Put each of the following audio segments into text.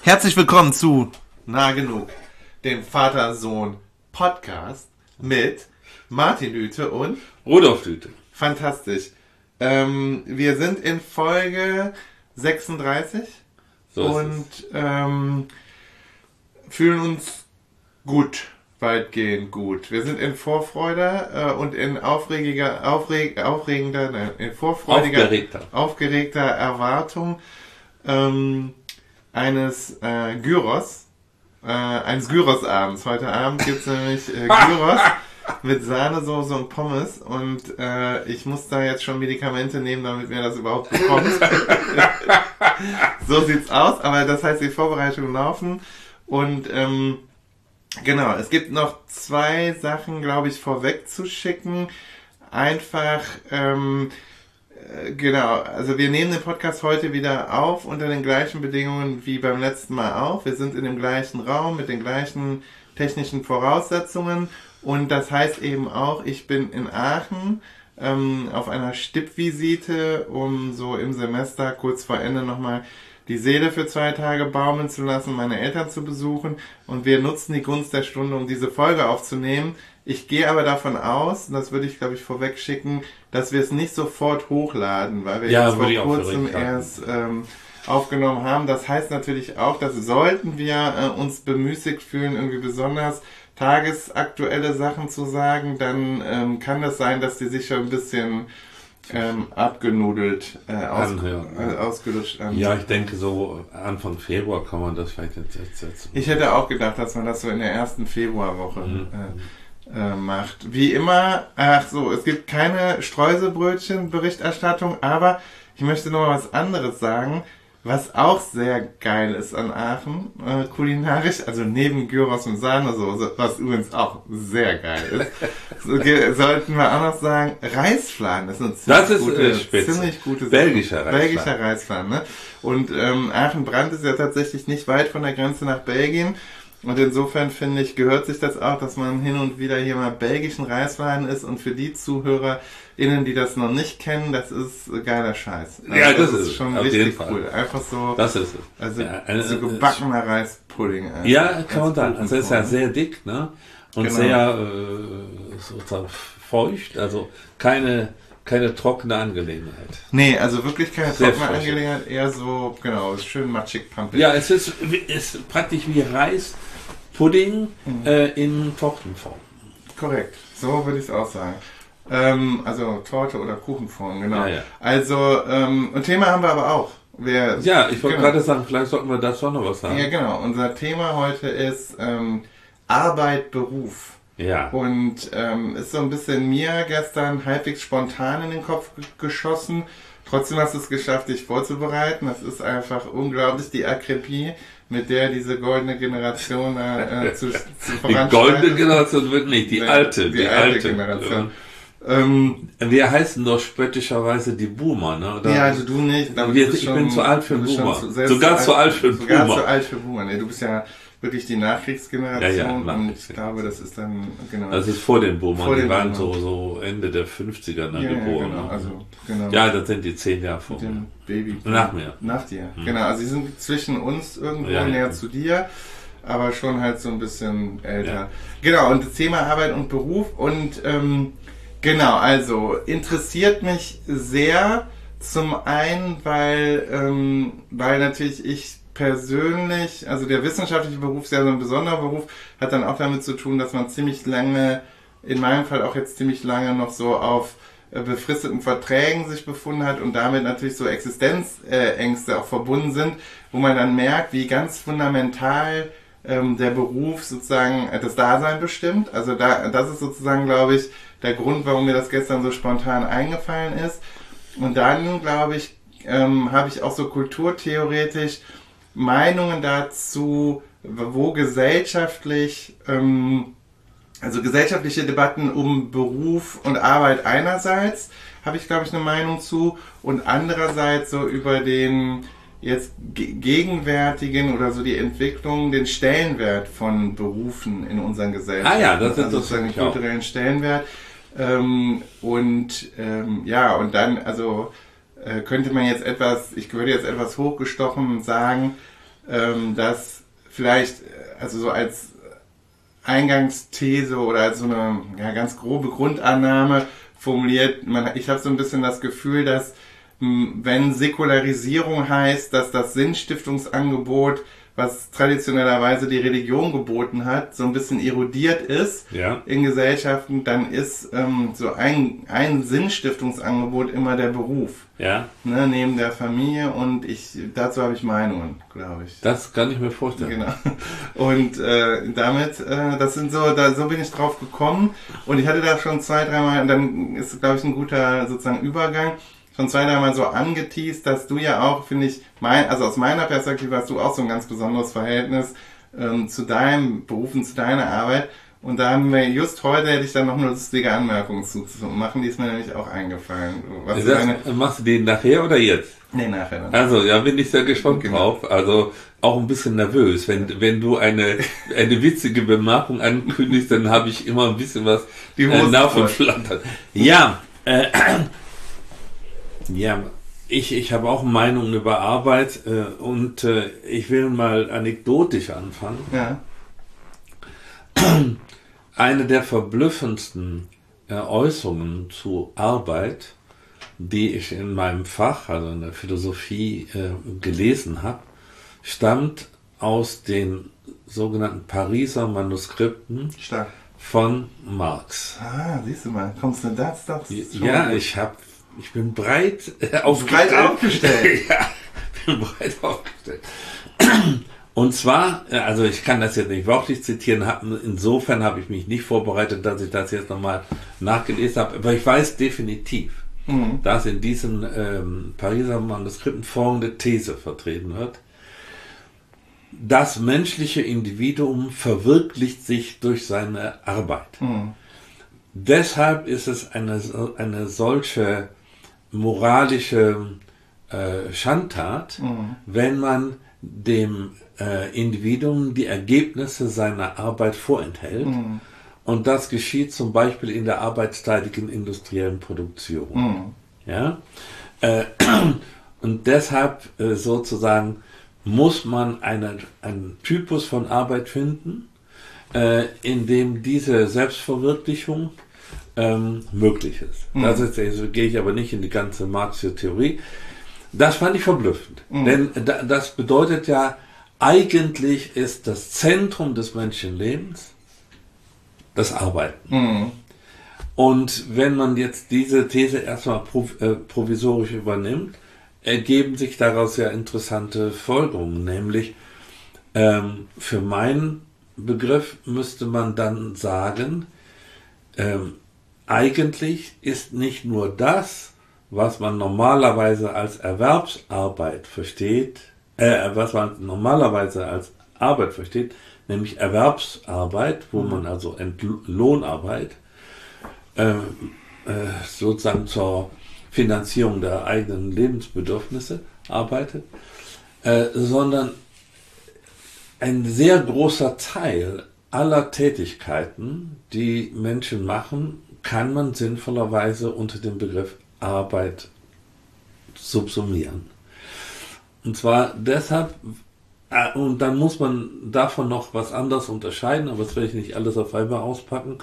Herzlich willkommen zu Nah genug, dem Vater-Sohn-Podcast mit Martin Lüthe und Rudolf Lüthe. Fantastisch. Wir sind in Folge 36 und fühlen uns gut, weitgehend gut. Wir sind in Vorfreude und in aufgeregter Erwartung eines Gyros-Abends. Heute Abend gibt es nämlich Gyros mit Sahnesoße und Pommes und ich muss da jetzt schon Medikamente nehmen, damit mir das überhaupt bekommt. So sieht's aus, aber das heißt, die Vorbereitungen laufen und genau, es gibt noch zwei Sachen, glaube ich, vorweg zu schicken. Einfach, genau, also wir nehmen den Podcast heute wieder auf unter den gleichen Bedingungen wie beim letzten Mal auch. Wir sind in dem gleichen Raum mit den gleichen technischen Voraussetzungen und das heißt eben auch, ich bin in Aachen auf einer Stippvisite, um so im Semester kurz vor Ende nochmal die Seele für 2 Tage baumeln zu lassen, meine Eltern zu besuchen und wir nutzen die Gunst der Stunde, um diese Folge aufzunehmen. Ich gehe aber davon aus, und das würde ich glaube ich vorweg schicken, dass wir es nicht sofort hochladen, weil wir jetzt vor kurzem erst aufgenommen haben. Das heißt natürlich auch, dass sollten wir uns bemüßigt fühlen, irgendwie besonders tagesaktuelle Sachen zu sagen, dann kann das sein, dass die sich schon ein bisschen abgenudelt, ausgelutscht an. Ja, ich denke so Anfang Februar kann man das vielleicht jetzt setzen. Ich hätte auch gedacht, dass man das so in der ersten Februarwoche macht. Wie immer, es gibt keine Streuselbrötchen-Berichterstattung, aber ich möchte noch mal was anderes sagen, was auch sehr geil ist an Aachen, kulinarisch, also neben Gyros und Sahnesoße, was übrigens auch sehr geil ist, sollten wir auch noch sagen, Reisfladen ist eine ziemlich gute belgischer Reisfladen. Ne? Und Aachen-Brandt ist ja tatsächlich nicht weit von der Grenze nach Belgien. Und insofern finde ich, gehört sich das auch, dass man hin und wieder hier mal belgischen Reisfladen isst. Und für die ZuhörerInnen, die das noch nicht kennen, das ist geiler Scheiß. Also ja, das ist schon richtig cool. Einfach so, das ist es. Also so gebackener Reispudding. Ja, kann man sagen. Also es ist ja sehr dick, ne? Und sehr sozusagen feucht. Also keine trockene Angelegenheit. Nee, also wirklich keine trockene Angelegenheit. Eher so, genau, schön matschig, pumpig. Ja, es ist praktisch wie Reispudding in Tortenform. Korrekt, so würde ich es auch sagen. Also Torte oder Kuchenform, genau. Ja. Also, ein Thema haben wir aber auch. Ich wollte gerade sagen, vielleicht sollten wir dazu noch was sagen. Ja, genau. Unser Thema heute ist Arbeit, Beruf. Ja. Und ist so ein bisschen mir gestern halbwegs spontan in den Kopf geschossen. Trotzdem hast du es geschafft, dich vorzubereiten. Das ist einfach unglaublich, die Akribie, mit der diese goldene Generation zu voranschreitet. Die goldene Generation wird nicht, die alte Generation. Wir heißen doch spöttischerweise die Boomer, ne? Oder? Ja, also du nicht. Ich bin zu alt für Boomer. Sogar zu alt für Boomer. Nee, du bist ja wirklich die Nachkriegsgeneration und ich glaube, das ist dann, genau. Das ist vor den Boomern, die waren so Ende der 50er dann geboren. Genau. Ja, das sind die 10 Jahre vor mir. Baby. Nach mir. Nach dir, genau. Also sie sind zwischen uns irgendwo näher zu dir, aber schon halt so ein bisschen älter. Ja. Genau, und das Thema Arbeit und Beruf und genau, also interessiert mich sehr, zum einen, weil natürlich ich persönlich, also der wissenschaftliche Beruf ist ja so ein besonderer Beruf, hat dann auch damit zu tun, dass man ziemlich lange, in meinem Fall auch jetzt ziemlich lange noch so auf befristeten Verträgen sich befunden hat und damit natürlich so Existenzängste auch verbunden sind, wo man dann merkt, wie ganz fundamental der Beruf sozusagen das Dasein bestimmt. Also das ist sozusagen, glaube ich, der Grund, warum mir das gestern so spontan eingefallen ist. Und dann, glaube ich, habe ich auch so kulturtheoretisch Meinungen dazu, wo gesellschaftliche Debatten um Beruf und Arbeit einerseits, habe ich, glaube ich, eine Meinung zu, und andererseits so über den jetzt gegenwärtigen oder so die Entwicklung, den Stellenwert von Berufen in unseren Gesellschaften. Das ist also sozusagen den kulturellen Stellenwert. Und dann, also könnte man jetzt ich würde jetzt etwas hochgestochen sagen, dass vielleicht, also so als Eingangsthese oder als so eine ganz grobe Grundannahme formuliert, ich habe so ein bisschen das Gefühl, dass wenn Säkularisierung heißt, dass das Sinnstiftungsangebot, was traditionellerweise die Religion geboten hat, so ein bisschen erodiert ist in Gesellschaften, dann ist so ein Sinnstiftungsangebot immer der Beruf. Ja. Ne, neben der Familie, und dazu habe ich Meinungen, glaube ich. Das kann ich mir vorstellen. Genau. Und damit, so bin ich drauf gekommen, und ich hatte da schon 2-3 Mal, und dann ist, glaube ich, ein guter sozusagen Übergang, schon 2-3 Mal so angeteast, dass du ja auch, finde ich, also aus meiner Perspektive hast du auch so ein ganz besonderes Verhältnis zu deinem Beruf und zu deiner Arbeit. Und da haben wir just heute, hätte ich dann noch eine lustige Anmerkung zu machen, die ist mir nämlich auch eingefallen. Machst du den nachher oder jetzt? Nee, nachher dann. Also, ja, bin ich sehr gespannt drauf. Also, auch ein bisschen nervös. Wenn du eine witzige Bemerkung ankündigst, dann habe ich immer ein bisschen was nach und flattert. Ja, ja, ich habe auch Meinungen über Arbeit und ich will mal anekdotisch anfangen. Ja. Eine der verblüffendsten Äußerungen zu Arbeit, die ich in meinem Fach, also in der Philosophie, gelesen habe, stammt aus den sogenannten Pariser Manuskripten von Marx. Ah, siehst du mal, kommst du das doch? Ja, ich bin breit aufgestellt. Breit aufgestellt. Ja, bin breit aufgestellt. Und zwar, also ich kann das jetzt nicht wörtlich zitieren, insofern habe ich mich nicht vorbereitet, dass ich das jetzt nochmal nachgelesen habe, aber ich weiß definitiv, dass in diesen Pariser Manuskripten folgende These vertreten wird: Das menschliche Individuum verwirklicht sich durch seine Arbeit. Deshalb ist es eine solche moralische Schandtat, wenn man dem Individuum die Ergebnisse seiner Arbeit vorenthält. Und das geschieht zum Beispiel in der arbeitsteiligen industriellen Produktion. Ja? Und deshalb sozusagen muss man einen Typus von Arbeit finden, in dem diese Selbstverwirklichung möglich ist. Also gehe ich aber nicht in die ganze Marxische Theorie. Das fand ich verblüffend. Denn das bedeutet ja, eigentlich ist das Zentrum des Menschenlebens das Arbeiten. Und wenn man jetzt diese These erstmal provisorisch übernimmt, ergeben sich daraus ja interessante Folgerungen. Nämlich, für meinen Begriff müsste man dann sagen, eigentlich ist nicht nur das, was man normalerweise als Erwerbsarbeit versteht, was man normalerweise als Arbeit versteht, nämlich Erwerbsarbeit, wo man also Lohnarbeit sozusagen zur Finanzierung der eigenen Lebensbedürfnisse arbeitet, sondern ein sehr großer Teil aller Tätigkeiten, die Menschen machen, kann man sinnvollerweise unter dem Begriff Arbeit subsumieren. Und zwar deshalb, und dann muss man davon noch was anderes unterscheiden, aber das werde ich nicht alles auf einmal auspacken.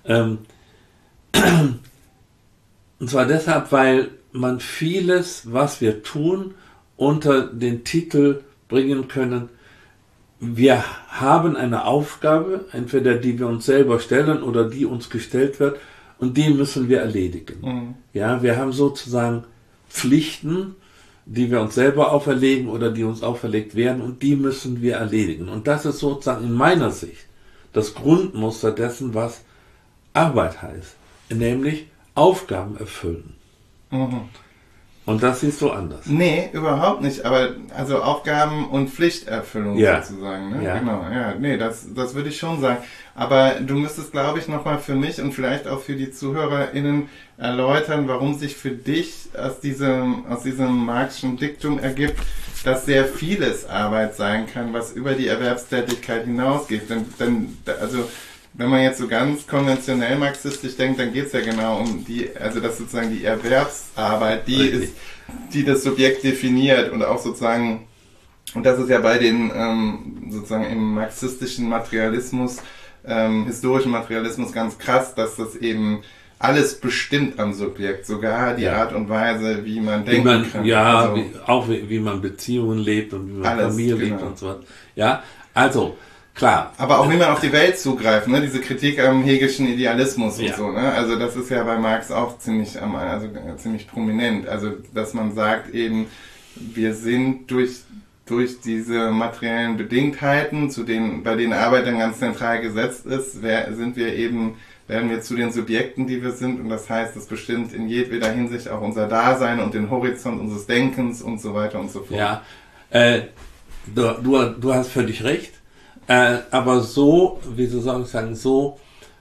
Und zwar deshalb, weil man vieles, was wir tun, unter den Titel bringen können: Wir haben eine Aufgabe, entweder die wir uns selber stellen oder die uns gestellt wird, und die müssen wir erledigen. Ja, wir haben sozusagen Pflichten, die wir uns selber auferlegen oder die uns auferlegt werden, und die müssen wir erledigen. Und das ist sozusagen in meiner Sicht das Grundmuster dessen, was Arbeit heißt, nämlich Aufgaben erfüllen. Und das siehst du anders. Nee, überhaupt nicht. Aber also Aufgaben- und Pflichterfüllung sozusagen. Ne? Ja. Genau, ja. Nee, das würde ich schon sagen. Aber du müsstest, glaube ich, nochmal für mich und vielleicht auch für die ZuhörerInnen erläutern, warum sich für dich aus diesem marxischen Diktum ergibt, dass sehr vieles Arbeit sein kann, was über die Erwerbstätigkeit hinausgeht. Also wenn man jetzt so ganz konventionell marxistisch denkt, dann geht es ja genau um das sozusagen die Erwerbsarbeit, die das Subjekt definiert und auch sozusagen Und das ist ja bei den, sozusagen im marxistischen Materialismus, historischen Materialismus ganz krass, dass das eben alles bestimmt am Subjekt, sogar die Art und Weise, wie man denken kann. Ja, also, wie man Beziehungen lebt und wie man alles, Familie lebt und so weiter. Ja, also, klar. Aber auch wie man auf die Welt zugreift, ne? Diese Kritik am hegelischen Idealismus und so, ne? Also das ist ja bei Marx auch ziemlich prominent. Also, dass man sagt eben, wir sind durch diese materiellen Bedingtheiten, bei denen Arbeit dann ganz zentral gesetzt ist, werden wir zu den Subjekten, die wir sind, und das heißt, das bestimmt in jedweder Hinsicht auch unser Dasein und den Horizont unseres Denkens und so weiter und so fort. Ja, du hast völlig recht, aber so, wie soll ich sagen, so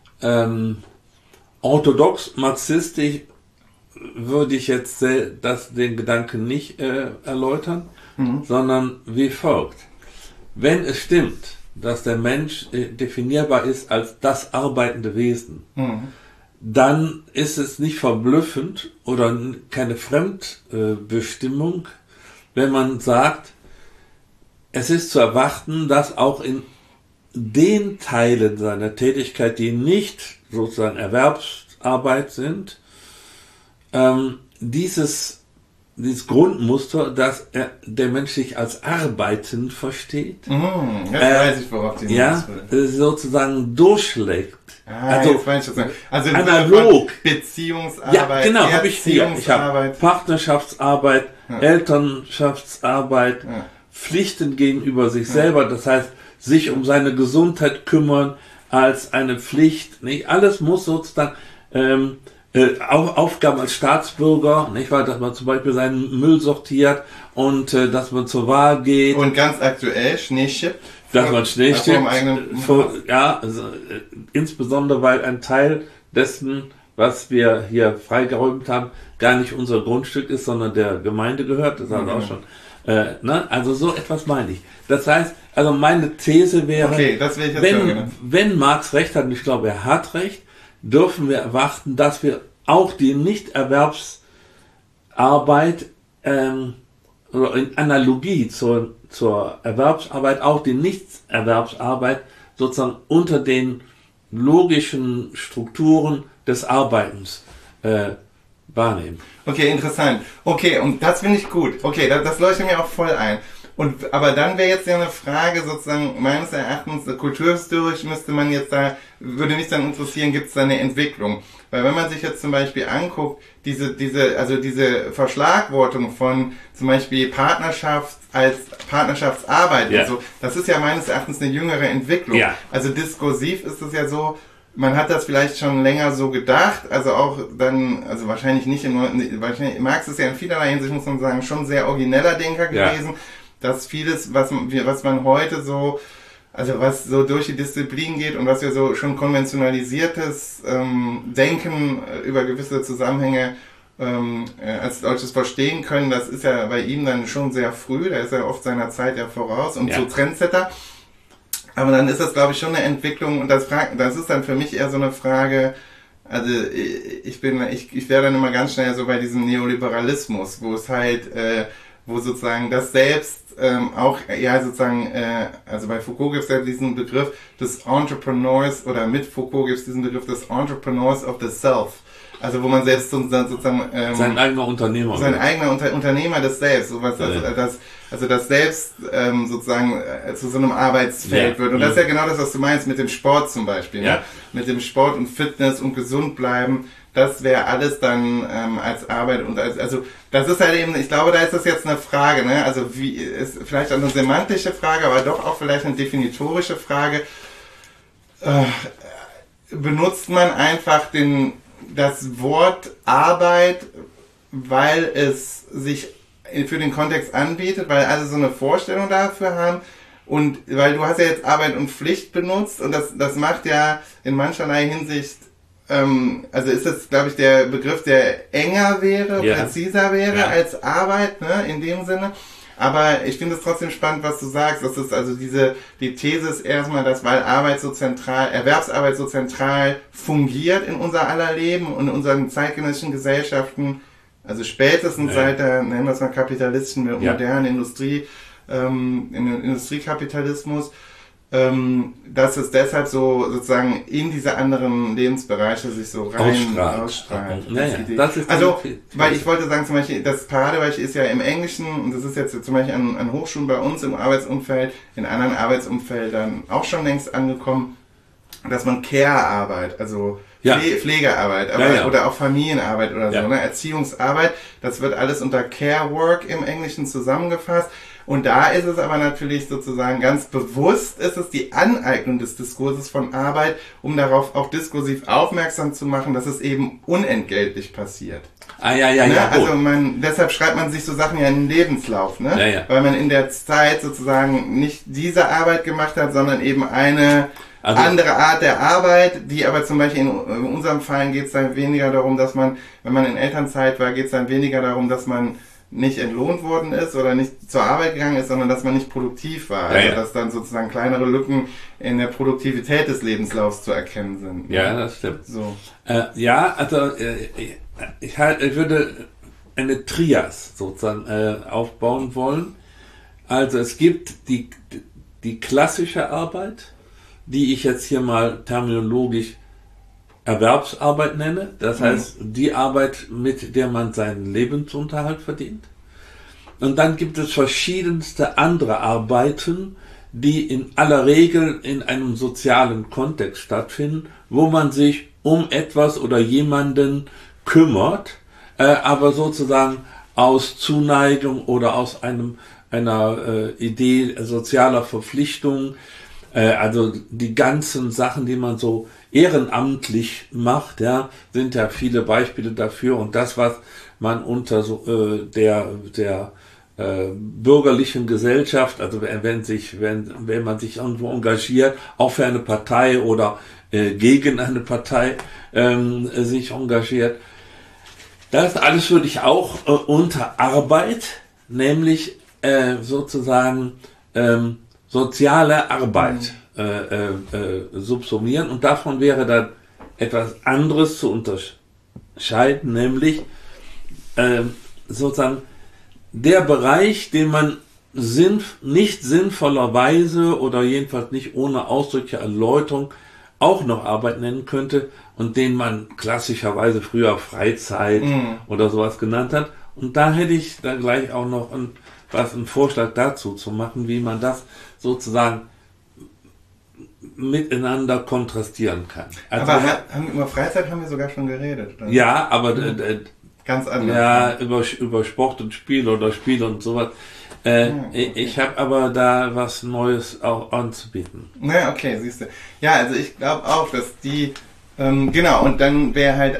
orthodox marxistisch würde ich jetzt den Gedanken nicht erläutern, sondern wie folgt. Wenn es stimmt, dass der Mensch definierbar ist als das arbeitende Wesen, dann ist es nicht verblüffend oder keine Fremdbestimmung, wenn man sagt, es ist zu erwarten, dass auch in den Teilen seiner Tätigkeit, die nicht sozusagen Erwerbsarbeit sind, dieses Grundmuster, dass der Mensch sich als arbeitend versteht, jetzt weiß ich, worauf die sozusagen durchschlägt. Also analog. Beziehungsarbeit, ja, genau, habe ich hier. Ich habe Partnerschaftsarbeit, Elternschaftsarbeit, Pflichten gegenüber sich selber, das heißt, sich um seine Gesundheit kümmern als eine Pflicht. Nicht alles muss sozusagen Aufgaben als Staatsbürger, nicht wahr, dass man zum Beispiel seinen Müll sortiert und dass man zur Wahl geht. Und ganz aktuell Schneeschipp. Dass man Schneeschipp, insbesondere weil ein Teil dessen, was wir hier freigeräumt haben, gar nicht unser Grundstück ist, sondern der Gemeinde gehört. Das hat auch schon. Also so etwas meine ich. Das heißt, also meine These wäre, wenn Marx recht hat, und ich glaube, er hat recht, dürfen wir erwarten, dass wir auch die Nicht-Erwerbsarbeit oder in Analogie zur Erwerbsarbeit auch die Nicht-Erwerbsarbeit sozusagen unter den logischen Strukturen des Arbeitens wahrnehmen. Okay, interessant. Okay, und das finde ich gut. Okay, das leuchtet mir auch voll ein. Aber dann wäre jetzt ja eine Frage sozusagen, meines Erachtens, kulturhistorisch würde mich dann interessieren, gibt es da eine Entwicklung? Weil wenn man sich jetzt zum Beispiel anguckt, diese Verschlagwortung von zum Beispiel Partnerschaft als Partnerschaftsarbeit und so, das ist ja meines Erachtens eine jüngere Entwicklung. Ja. Also diskursiv ist es ja so, man hat das vielleicht schon länger so gedacht, also auch dann, also wahrscheinlich nicht Marx ist ja in vielerlei Hinsicht, muss man sagen, schon sehr origineller Denker gewesen. Dass vieles, was man heute so, also was so durch die Disziplin geht und was wir so schon konventionalisiertes Denken über gewisse Zusammenhänge als solches verstehen können, das ist ja bei ihm dann schon sehr früh, da ist er oft seiner Zeit ja voraus und so Trendsetter. Aber dann ist das, glaube ich, schon eine Entwicklung und das ist dann für mich eher so eine Frage, also ich wäre dann immer ganz schnell so bei diesem Neoliberalismus, wo es halt, wo sozusagen das Selbst also bei Foucault gibt es ja diesen Begriff des Entrepreneurs, oder mit Foucault gibt es diesen Begriff des Entrepreneurs of the Self. Also wo man selbst sozusagen sein eigener Unternehmer. Sein eigener Unternehmer des Selbst, das Selbst sozusagen zu so einem Arbeitsfeld wird. Und das ist ja genau das, was du meinst mit dem Sport zum Beispiel. Ne? Mit dem Sport und Fitness und gesund bleiben. Das wäre alles dann als Arbeit und also das ist halt eben, ich glaube, da ist das jetzt eine Frage, ne? Also wie ist vielleicht eine semantische Frage, aber doch auch vielleicht eine definitorische Frage. Benutzt man einfach das Wort Arbeit, weil es sich für den Kontext anbietet, weil alle so eine Vorstellung dafür haben? Und weil du hast ja jetzt Arbeit und Pflicht benutzt und das macht ja in mancherlei Hinsicht, also ist das, glaube ich, der Begriff, der enger wäre, präziser wäre als Arbeit, ne, in dem Sinne. Aber ich finde es trotzdem spannend, was du sagst. Das ist also die These ist erstmal, dass weil Erwerbsarbeit so zentral fungiert in unser aller Leben und in unseren zeitgenössischen Gesellschaften, also spätestens seit der, nennen wir es mal kapitalistischen, modernen Industrie, in den Industriekapitalismus, dass es deshalb so sozusagen in diese anderen Lebensbereiche sich so rein ausstrahlt. Naja, das ist also, weil ich wollte sagen, zum Beispiel, das Paradebeispiel ist ja im Englischen, und das ist jetzt zum Beispiel an Hochschulen bei uns im Arbeitsumfeld, in anderen Arbeitsumfeldern auch schon längst angekommen, dass man Care-Arbeit, also Pflegearbeit, oder auch Familienarbeit oder so, ne? Erziehungsarbeit, das wird alles unter Care Work im Englischen zusammengefasst. Und da ist es aber natürlich sozusagen ganz bewusst, ist es die Aneignung des Diskurses von Arbeit, um darauf auch diskursiv aufmerksam zu machen, dass es eben unentgeltlich passiert. Ne? Also deshalb schreibt man sich so Sachen ja in den Lebenslauf, ne? Weil man in der Zeit sozusagen nicht diese Arbeit gemacht hat, sondern eben eine andere Art der Arbeit, die aber zum Beispiel in unserem Fall geht es dann weniger darum, dass man, wenn man in Elternzeit war, geht es dann weniger darum, dass man nicht entlohnt worden ist oder nicht zur Arbeit gegangen ist, sondern dass man nicht produktiv war. Also dass dann sozusagen kleinere Lücken in der Produktivität des Lebenslaufs zu erkennen sind. Ja, das stimmt. So. Ich würde eine Trias sozusagen aufbauen wollen. Also es gibt die klassische Arbeit, die ich jetzt hier mal terminologisch Erwerbsarbeit nenne, das heißt die Arbeit, mit der man seinen Lebensunterhalt verdient. Und dann gibt es verschiedenste andere Arbeiten, die in aller Regel in einem sozialen Kontext stattfinden, wo man sich um etwas oder jemanden kümmert, aber sozusagen aus Zuneigung oder aus einer Idee sozialer Verpflichtung. Also die ganzen Sachen, die man so ehrenamtlich macht, sind ja viele Beispiele dafür. Und das, was man unter der bürgerlichen Gesellschaft, also wenn man sich irgendwo engagiert, auch für eine Partei oder gegen eine Partei sich engagiert, das alles würde ich auch unter Arbeit, nämlich sozusagen soziale Arbeit subsumieren, und davon wäre dann etwas anderes zu unterscheiden, nämlich sozusagen der Bereich, den man nicht sinnvollerweise oder jedenfalls nicht ohne ausdrückliche Erläuterung auch noch Arbeit nennen könnte und den man klassischerweise früher Freizeit oder sowas genannt hat. Und da hätte ich dann gleich auch noch einen Vorschlag dazu zu machen, wie man das sozusagen miteinander kontrastieren kann. Also aber über Freizeit haben wir sogar schon geredet, oder? Ja, aber ganz anders. Ja, über Sport und Spiel oder Spiel und sowas. Okay. Ich habe aber da was Neues auch anzubieten. Na, okay, siehst du. Ja, also ich glaube auch, dass die, genau, und dann wäre halt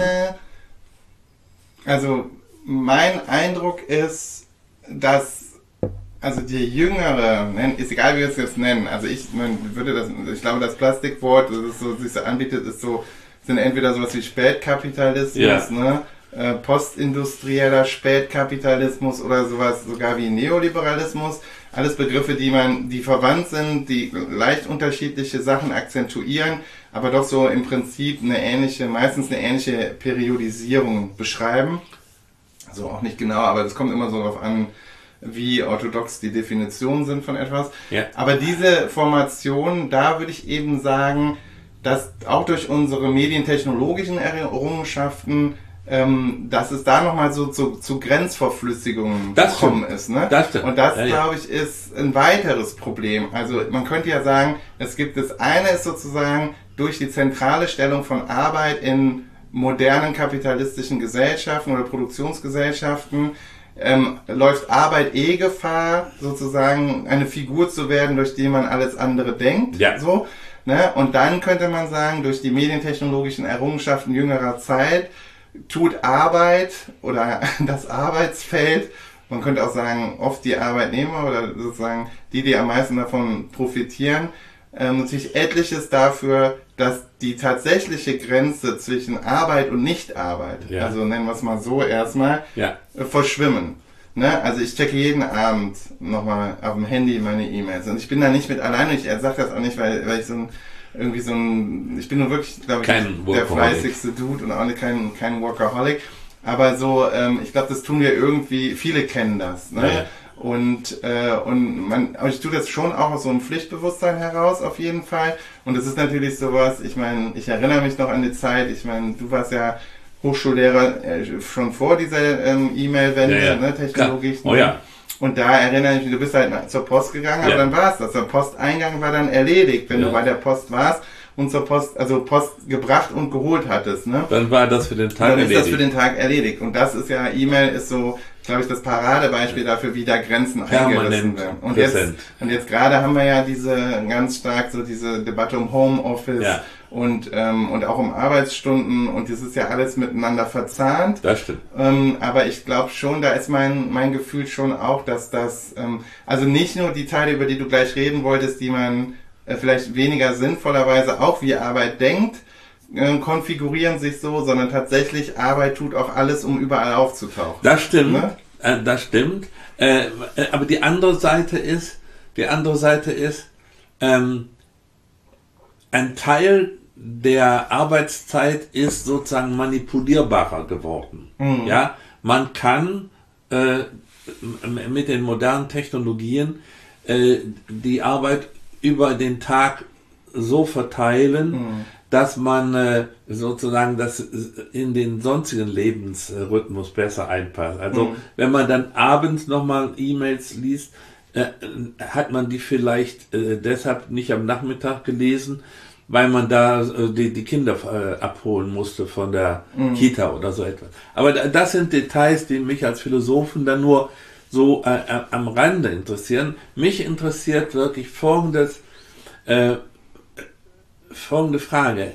also mein Eindruck ist, dass also die Jüngere, ist egal wie wir es jetzt nennen, also ich glaube das Plastikwort, das es so, sich so anbietet, sind entweder sowas wie Spätkapitalismus, ne? Postindustrieller Spätkapitalismus oder sowas sogar wie Neoliberalismus. Alles Begriffe, die verwandt sind, die leicht unterschiedliche Sachen akzentuieren, aber doch so im Prinzip meistens eine ähnliche Periodisierung beschreiben. Also auch nicht genau, aber das kommt immer so darauf an, wie orthodox die Definitionen sind von etwas. Ja. Aber diese Formation, da würde ich eben sagen, dass auch durch unsere medientechnologischen Errungenschaften, dass es da nochmal so zu Grenzverflüssigungen gekommen ist. Ne? Und das, glaube ich, ist ein weiteres Problem. Also man könnte ja sagen, das eine ist sozusagen durch die zentrale Stellung von Arbeit in modernen kapitalistischen Gesellschaften oder Produktionsgesellschaften, läuft Arbeit Gefahr, sozusagen eine Figur zu werden, durch die man alles andere denkt. Ja. So, ne? Und dann könnte man sagen, durch die medientechnologischen Errungenschaften jüngerer Zeit tut Arbeit oder das Arbeitsfeld, man könnte auch sagen, oft die Arbeitnehmer oder sozusagen die am meisten davon profitieren, natürlich etliches dafür, dass die tatsächliche Grenze zwischen Arbeit und Nichtarbeit, also nennen wir es mal so erstmal, verschwimmen. Ne? Also ich checke jeden Abend nochmal auf dem Handy meine E-Mails und ich bin da nicht mit alleine, ich sage das auch nicht, weil ich ich bin nur wirklich, glaube ich, der fleißigste Dude und auch nicht kein Workaholic, aber so, ich glaube, das tun wir irgendwie, viele kennen das, ne? Ja. Und ich tue das schon auch aus so einem Pflichtbewusstsein heraus, auf jeden Fall. Und es ist natürlich sowas, ich meine, ich erinnere mich noch an die Zeit, ich meine, du warst ja Hochschullehrer schon vor dieser E-Mail-Wende, ne, technologisch. Oh ja. Und da erinnere ich mich, du bist halt zur Post gegangen, aber dann war es das. Der Posteingang war dann erledigt, wenn du bei der Post warst und zur Post, also Post gebracht und geholt hattest, ne? Dann war das für den Tag erledigt. Dann ist das für den Tag erledigt. Und das ist ja, E-Mail ist so, glaube ich, das Paradebeispiel dafür, wie da Grenzen eingerissen werden. Und jetzt gerade haben wir ja ganz stark so diese Debatte um Homeoffice und auch um Arbeitsstunden, und das ist ja alles miteinander verzahnt. Das stimmt. Aber ich glaube schon, da ist mein Gefühl schon auch, dass das, also nicht nur die Teile, über die du gleich reden wolltest, die man vielleicht weniger sinnvollerweise auch wie Arbeit denkt, konfigurieren sich so, sondern tatsächlich Arbeit tut auch alles, um überall aufzutauchen. Das stimmt, ne? Das stimmt. Aber die andere Seite ist, ein Teil der Arbeitszeit ist sozusagen manipulierbarer geworden. Mhm. Ja, man kann mit den modernen Technologien die Arbeit über den Tag so verteilen, dass man sozusagen das in den sonstigen Lebensrhythmus besser einpasst. Also wenn man dann abends nochmal E-Mails liest, hat man die vielleicht deshalb nicht am Nachmittag gelesen, weil man da die Kinder abholen musste von der Kita oder so etwas. Aber das sind Details, die mich als Philosophen dann nur so am Rande interessieren. Mich interessiert wirklich folgende Frage.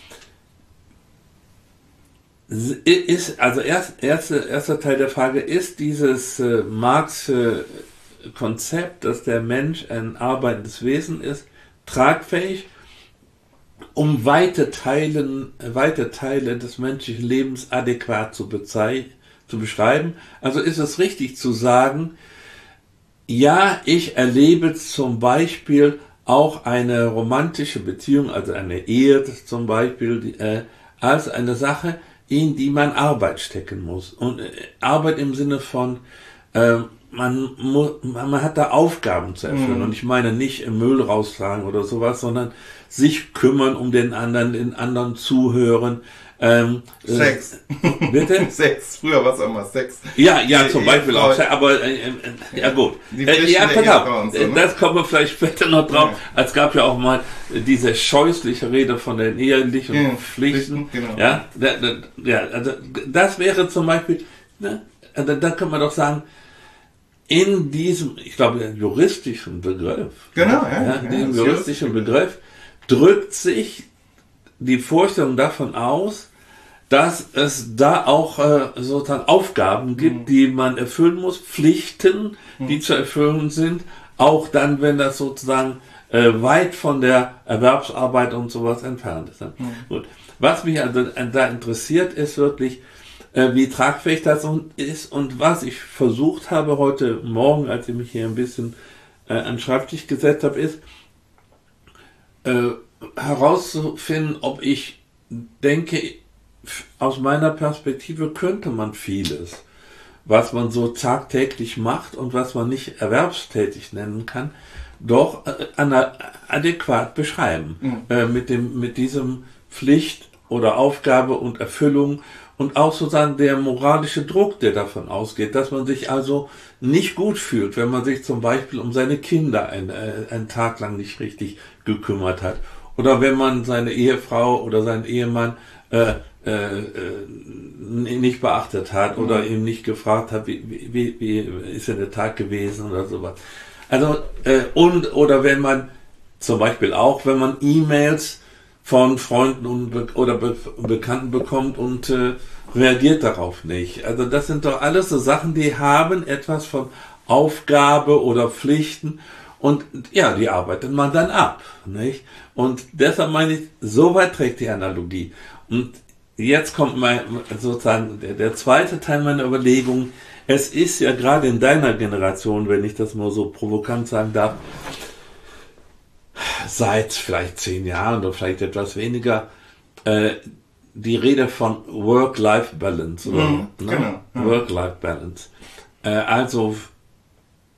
Erster Teil der Frage, ist dieses Marx'sche Konzept, dass der Mensch ein arbeitendes Wesen ist, tragfähig, um weite Teile des menschlichen Lebens adäquat zu beschreiben? Also ist es richtig zu sagen, ja, ich erlebe zum Beispiel auch eine romantische Beziehung, also eine Ehe zum Beispiel, als eine Sache, in die man Arbeit stecken muss. Und Arbeit im Sinne von, man hat da Aufgaben zu erfüllen. Und ich meine nicht Müll raustragen oder sowas, sondern sich kümmern um den anderen zuhören. Sex. Bitte? Sex. Früher war es auch mal Sex. Ja, zum Beispiel auch. Aber, ja gut. Pass auf. So, ne? Das kommen wir vielleicht später noch drauf. Ja. Es gab ja auch mal diese scheußliche Rede von den ehelichen Pflichten. Genau. Ja, also das wäre zum Beispiel, ne, da kann man doch sagen, in diesem, ich glaube, juristischen Begriff. Genau, in dem juristischen Begriff drückt sich die Vorstellung davon aus, dass es da auch sozusagen Aufgaben gibt, die man erfüllen muss, Pflichten, die zu erfüllen sind, auch dann, wenn das sozusagen weit von der Erwerbsarbeit und sowas entfernt ist. Ne? Gut. Was mich also da interessiert, ist wirklich, wie tragfähig das ist, und was ich versucht habe heute Morgen, als ich mich hier ein bisschen an den Schreibtisch gesetzt habe, ist herauszufinden, ob ich denke, aus meiner Perspektive könnte man vieles, was man so tagtäglich macht und was man nicht erwerbstätig nennen kann, doch adäquat beschreiben. Mit diesem Pflicht oder Aufgabe und Erfüllung und auch sozusagen der moralische Druck, der davon ausgeht, dass man sich also nicht gut fühlt, wenn man sich zum Beispiel um seine Kinder einen Tag lang nicht richtig gekümmert hat. Oder wenn man seine Ehefrau oder seinen Ehemann nicht beachtet hat oder ihm nicht gefragt hat, wie ist denn der Tag gewesen oder sowas. Also, oder wenn man zum Beispiel auch, wenn man E-Mails von Freunden oder Bekannten bekommt und reagiert darauf nicht. Also das sind doch alles so Sachen, die haben etwas von Aufgabe oder Pflichten, und ja, die arbeitet man dann ab, nicht? Und deshalb meine ich, so weit trägt die Analogie. Und jetzt kommt sozusagen der zweite Teil meiner Überlegung. Es ist ja gerade in deiner Generation, wenn ich das mal so provokant sagen darf, seit vielleicht 10 Jahren oder vielleicht etwas weniger, die Rede von Work-Life-Balance. Genau. Work-Life-Balance. Also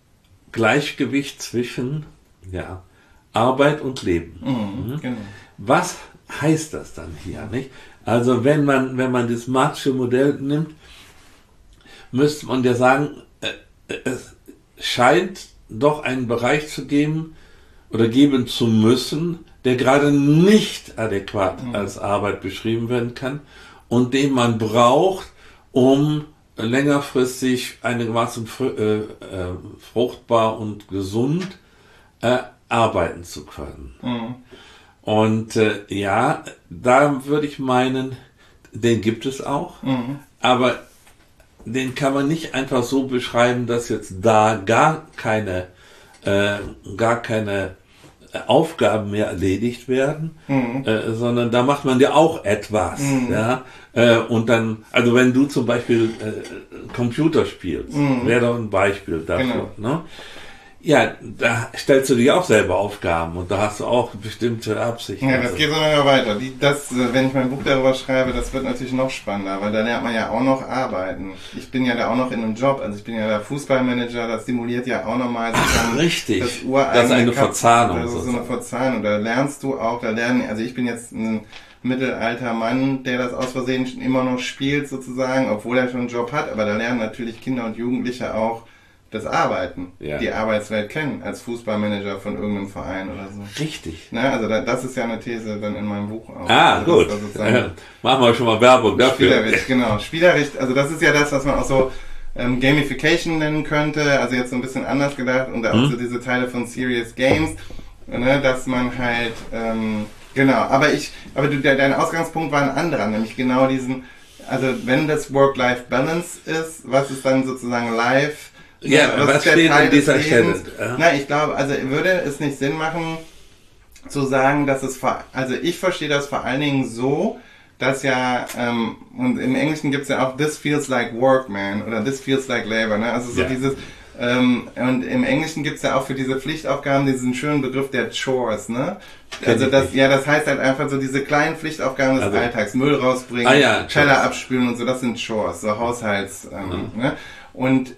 Gleichgewicht zwischen Arbeit und Leben. Genau. Was heißt das dann hier, nicht? Also wenn man das Marxische Modell nimmt, müsste man ja sagen, es scheint doch einen Bereich zu geben oder geben zu müssen, der gerade nicht adäquat als Arbeit beschrieben werden kann und den man braucht, um längerfristig einigermaßen fruchtbar und gesund arbeiten zu können. Und da würde ich meinen, den gibt es auch, aber den kann man nicht einfach so beschreiben, dass jetzt da gar keine Aufgaben mehr erledigt werden, sondern da macht man ja auch etwas. Und dann, also wenn du zum Beispiel Computer spielst, wäre doch ein Beispiel dafür. Genau. Ne? Ja, da stellst du dir auch selber Aufgaben und da hast du auch bestimmte Absichten. Ja, das geht so noch weiter. Wenn ich mein Buch darüber schreibe, das wird natürlich noch spannender, weil da lernt man ja auch noch arbeiten. Ich bin ja da auch noch in einem Job, also ich bin ja der Fußballmanager, das simuliert ja auch nochmal richtig. Das ureigene. Das ist eine Verzahnung. Das ist so eine Verzahnung. Da lernst du auch, also ich bin jetzt ein mittelalter Mann, der das aus Versehen immer noch spielt sozusagen, obwohl er schon einen Job hat, aber da lernen natürlich Kinder und Jugendliche auch das Arbeiten, die Arbeitswelt kennen, als Fußballmanager von irgendeinem Verein oder so. Richtig. Ne, also das ist ja eine These dann in meinem Buch auch. Also gut. Machen wir schon mal Werbung dafür. Spielericht, genau. Spielericht, also das ist ja das, was man auch so Gamification nennen könnte, also jetzt so ein bisschen anders gedacht und auch so diese Teile von Serious Games, ne, dass man halt, genau, aber dein Ausgangspunkt war ein anderer, nämlich genau diesen, also wenn das Work-Life-Balance ist, was ist dann sozusagen Life? Ja, was steht an dieser Stelle? Na, ich glaube, also würde es nicht Sinn machen, zu sagen, dass also ich verstehe das vor allen Dingen so, dass und im Englischen gibt es ja auch this feels like work, man, oder this feels like labor, ne? Also so dieses, und im Englischen gibt es ja auch für diese Pflichtaufgaben diesen schönen Begriff der Chores, ne? Also das heißt halt einfach so diese kleinen Pflichtaufgaben des Alltags, Müll rausbringen, Teller abspülen und so, das sind Chores, so ne? Und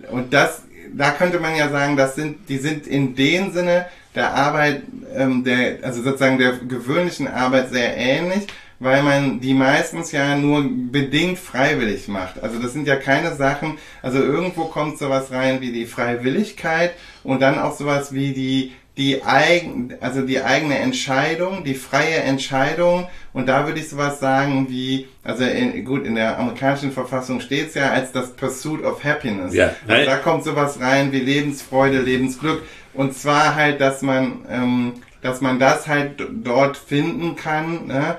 da könnte man ja sagen, die sind in dem Sinne der Arbeit, also sozusagen der gewöhnlichen Arbeit sehr ähnlich, weil man die meistens ja nur bedingt freiwillig macht. Also das sind ja keine Sachen, also irgendwo kommt sowas rein wie die Freiwilligkeit und dann auch sowas wie die eigene Entscheidung, die freie Entscheidung, und da würde ich sowas sagen wie, also in der amerikanischen Verfassung steht es ja als das Pursuit of Happiness. Ja, also da kommt sowas rein wie Lebensfreude, Lebensglück, und zwar halt, dass man das halt dort finden kann, ne?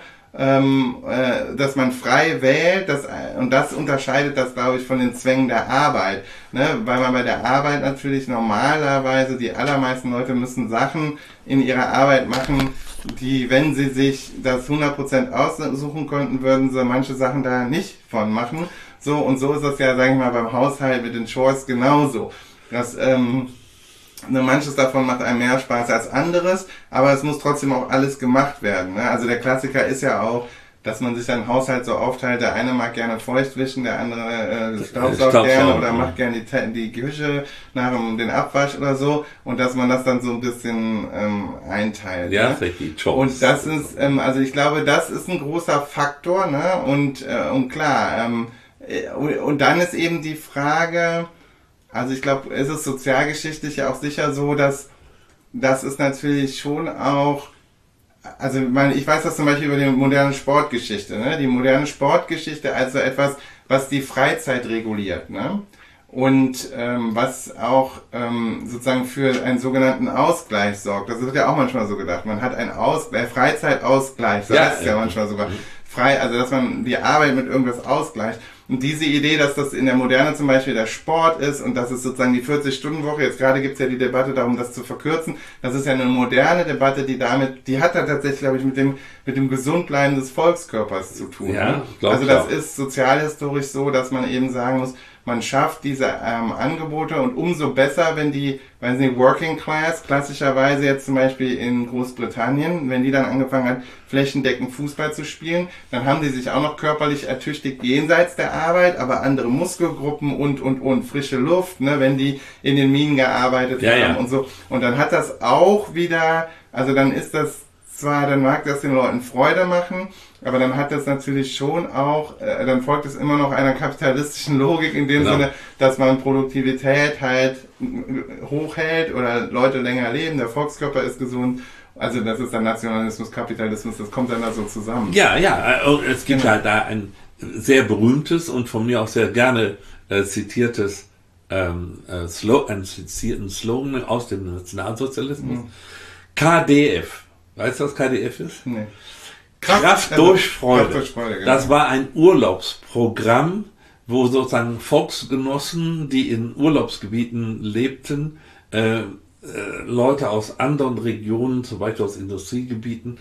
Dass man frei wählt, und das unterscheidet das, glaube ich, von den Zwängen der Arbeit, ne? Weil man bei der Arbeit natürlich normalerweise, die allermeisten Leute müssen Sachen in ihrer Arbeit machen, die, wenn sie sich das 100% aussuchen könnten, würden sie manche Sachen da nicht von machen. So, und so ist das ja, sage ich mal, beim Haushalt mit den Chores genauso. Manches davon macht einem mehr Spaß als anderes, aber es muss trotzdem auch alles gemacht werden. Ne? Also der Klassiker ist ja auch, dass man sich dann Haushalt so aufteilt, der eine mag gerne feucht wischen, der andere staubsaugt gerne oder macht gerne die Küche nach den Abwasch oder so, und dass man das dann so ein bisschen einteilt. Ja, ne? richtig. Und das ist, also ich glaube, das ist ein großer Faktor, ne? Und klar, und dann ist eben die Frage, also ich glaube, es ist sozialgeschichtlich ja auch sicher so, dass es natürlich schon auch, also ich weiß das zum Beispiel über die moderne Sportgeschichte, ne? Die moderne Sportgeschichte, also etwas, was die Freizeit reguliert, ne? Und was auch sozusagen für einen sogenannten Ausgleich sorgt. Das wird ja auch manchmal so gedacht. Man hat einen Freizeitausgleich, so heißt es ja manchmal sogar. Also dass man die Arbeit mit irgendwas ausgleicht. Und diese Idee, dass das in der Moderne zum Beispiel der Sport ist und dass es sozusagen die 40-Stunden-Woche, jetzt gerade gibt es ja die Debatte darum, das zu verkürzen, das ist ja eine moderne Debatte, die hat da tatsächlich, glaube ich, mit dem Gesundbleiben des Volkskörpers zu tun. Ja, also das ist sozialhistorisch so, dass man eben sagen muss, man schafft diese Angebote und umso besser, wenn die, weiß nicht, Working Class, klassischerweise jetzt zum Beispiel in Großbritannien, wenn die dann angefangen hat, flächendeckend Fußball zu spielen, dann haben die sich auch noch körperlich ertüchtigt jenseits der Arbeit, aber andere Muskelgruppen und frische Luft, ne, wenn die in den Minen gearbeitet haben und so. Und dann hat das auch wieder, also dann ist das zwar, dann mag das den Leuten Freude machen, aber dann hat das natürlich schon auch, dann folgt es immer noch einer kapitalistischen Logik in dem Sinne, dass man Produktivität halt hochhält oder Leute länger leben, der Volkskörper ist gesund. Also das ist dann Nationalismus, Kapitalismus, das kommt dann da so zusammen. Ja, es gibt halt da ein sehr berühmtes und von mir auch sehr gerne zitiertes Slogan aus dem Nationalsozialismus. KDF. Weißt du, was KDF ist? Nee. Kraft durch Freude. Genau. Das war ein Urlaubsprogramm, wo sozusagen Volksgenossen, die in Urlaubsgebieten lebten, Leute aus anderen Regionen, zum Beispiel aus Industriegebieten,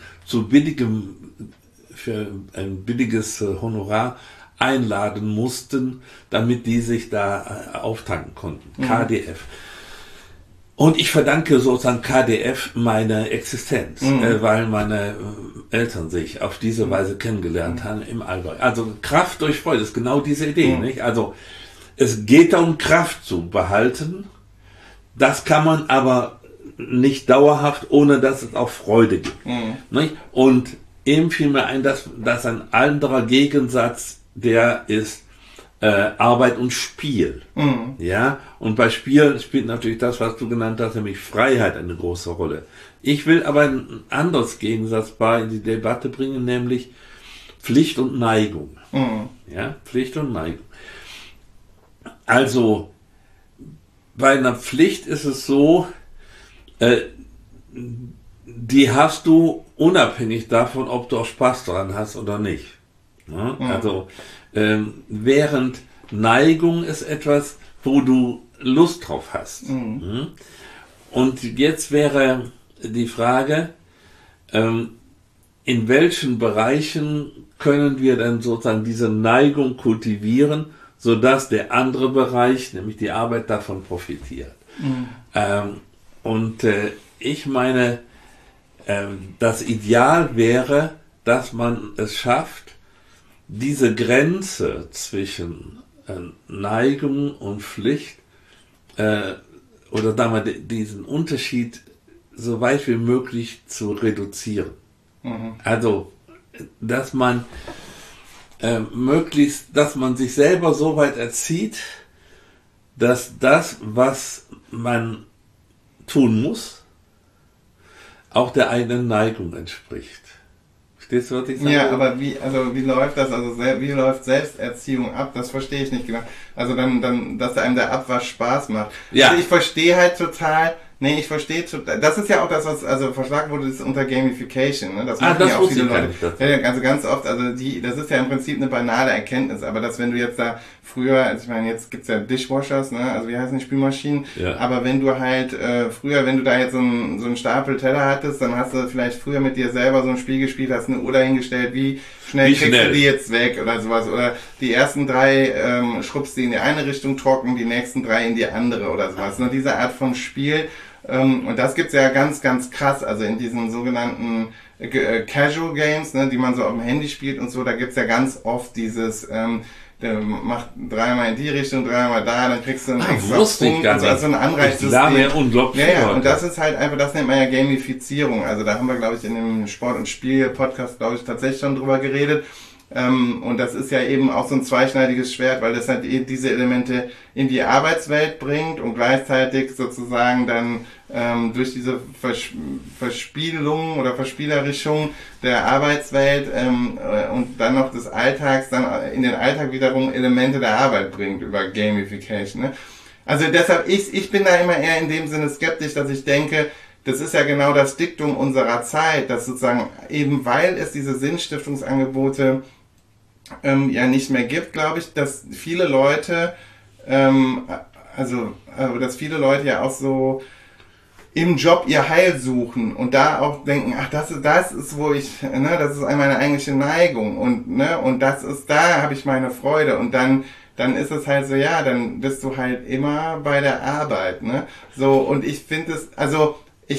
für ein billiges Honorar einladen mussten, damit die sich da auftanken konnten. KDF. Und ich verdanke sozusagen KDF meine Existenz, weil meine Eltern sich auf diese Weise kennengelernt haben im Allgäu. Also Kraft durch Freude ist genau diese Idee, nicht? Also es geht darum, Kraft zu behalten. Das kann man aber nicht dauerhaft, ohne dass es auch Freude gibt. Nicht? Und eben fiel mir ein, dass ein anderer Gegensatz, der ist Arbeit und Spiel. Ja, und bei Spiel spielt natürlich das, was du genannt hast, nämlich Freiheit eine große Rolle. Ich will aber ein anderes Gegensatzpaar in die Debatte bringen, nämlich Pflicht und Neigung. Ja, Pflicht und Neigung. Also, bei einer Pflicht ist es so, die hast du unabhängig davon, ob du auch Spaß daran hast oder nicht. Ja? Also, während Neigung ist etwas, wo du Lust drauf hast. Und jetzt wäre die Frage, in welchen Bereichen können wir dann sozusagen diese Neigung kultivieren, sodass der andere Bereich, nämlich die Arbeit, davon profitiert. Ich meine, das Ideal wäre, dass man es schafft, diese Grenze zwischen Neigung und Pflicht oder sagen wir, diesen Unterschied so weit wie möglich zu reduzieren. Also, dass man dass man sich selber so weit erzieht, dass das, was man tun muss, auch der eigenen Neigung entspricht. Verstehst du, was ich sage? Ja, aber wie läuft das? Also wie läuft Selbsterziehung ab? Das verstehe ich nicht genau. Also dann, dass einem der Abwasch Spaß macht. Ja. Also ich verstehe halt total. Nee, ich verstehe total. Das ist ja auch das, was verschlagen wurde, ist unter Gamification. Ne? Das machen ja auch viele Leute. Ja, also ganz oft, das ist ja im Prinzip eine banale Erkenntnis. Aber dass wenn du jetzt da früher, also ich meine, jetzt gibt's ja Dishwashers, ne? Also wie heißen die Spülmaschinen? Ja. Aber wenn du halt früher, wenn du da jetzt so einen Stapel Teller hattest, dann hast du vielleicht früher mit dir selber so ein Spiel gespielt, hast eine Uhr dahingestellt, wie schnell kriegst du die jetzt weg oder sowas. Oder die ersten 3 schrubbst du in die eine Richtung trocken, die nächsten 3 in die andere oder sowas. Nur diese Art von Spiel. Und das gibt's ja ganz, ganz krass, also in diesen sogenannten Casual Games, ne, die man so auf dem Handy spielt und so, da gibt's ja ganz oft dieses, der macht 3-mal in die Richtung, 3-mal da, dann kriegst du einen extra Punkt, also ein Anreizsystem. Ja, und das ist halt einfach, das nennt man ja Gamifizierung, also da haben wir, glaube ich, in dem Sport- und Spiel-Podcast, glaube ich, tatsächlich schon drüber geredet. Und das ist ja eben auch so ein zweischneidiges Schwert, weil das halt diese Elemente in die Arbeitswelt bringt und gleichzeitig sozusagen dann durch diese Verspielung oder Verspielerischung der Arbeitswelt und dann noch des Alltags dann in den Alltag wiederum Elemente der Arbeit bringt über Gamification. Ne? Also deshalb, ich bin da immer eher in dem Sinne skeptisch, dass ich denke, das ist ja genau das Diktum unserer Zeit, dass sozusagen eben weil es diese Sinnstiftungsangebote ja nicht mehr gibt, glaube ich, dass viele Leute, dass viele Leute ja auch so, im Job ihr Heil suchen und da auch denken, ach, das ist, wo ich, ne, das ist meine eigentliche Neigung und, ne, und da habe ich meine Freude und dann ist es halt so, ja, dann bist du halt immer bei der Arbeit, ne, so, und ich finde es, also,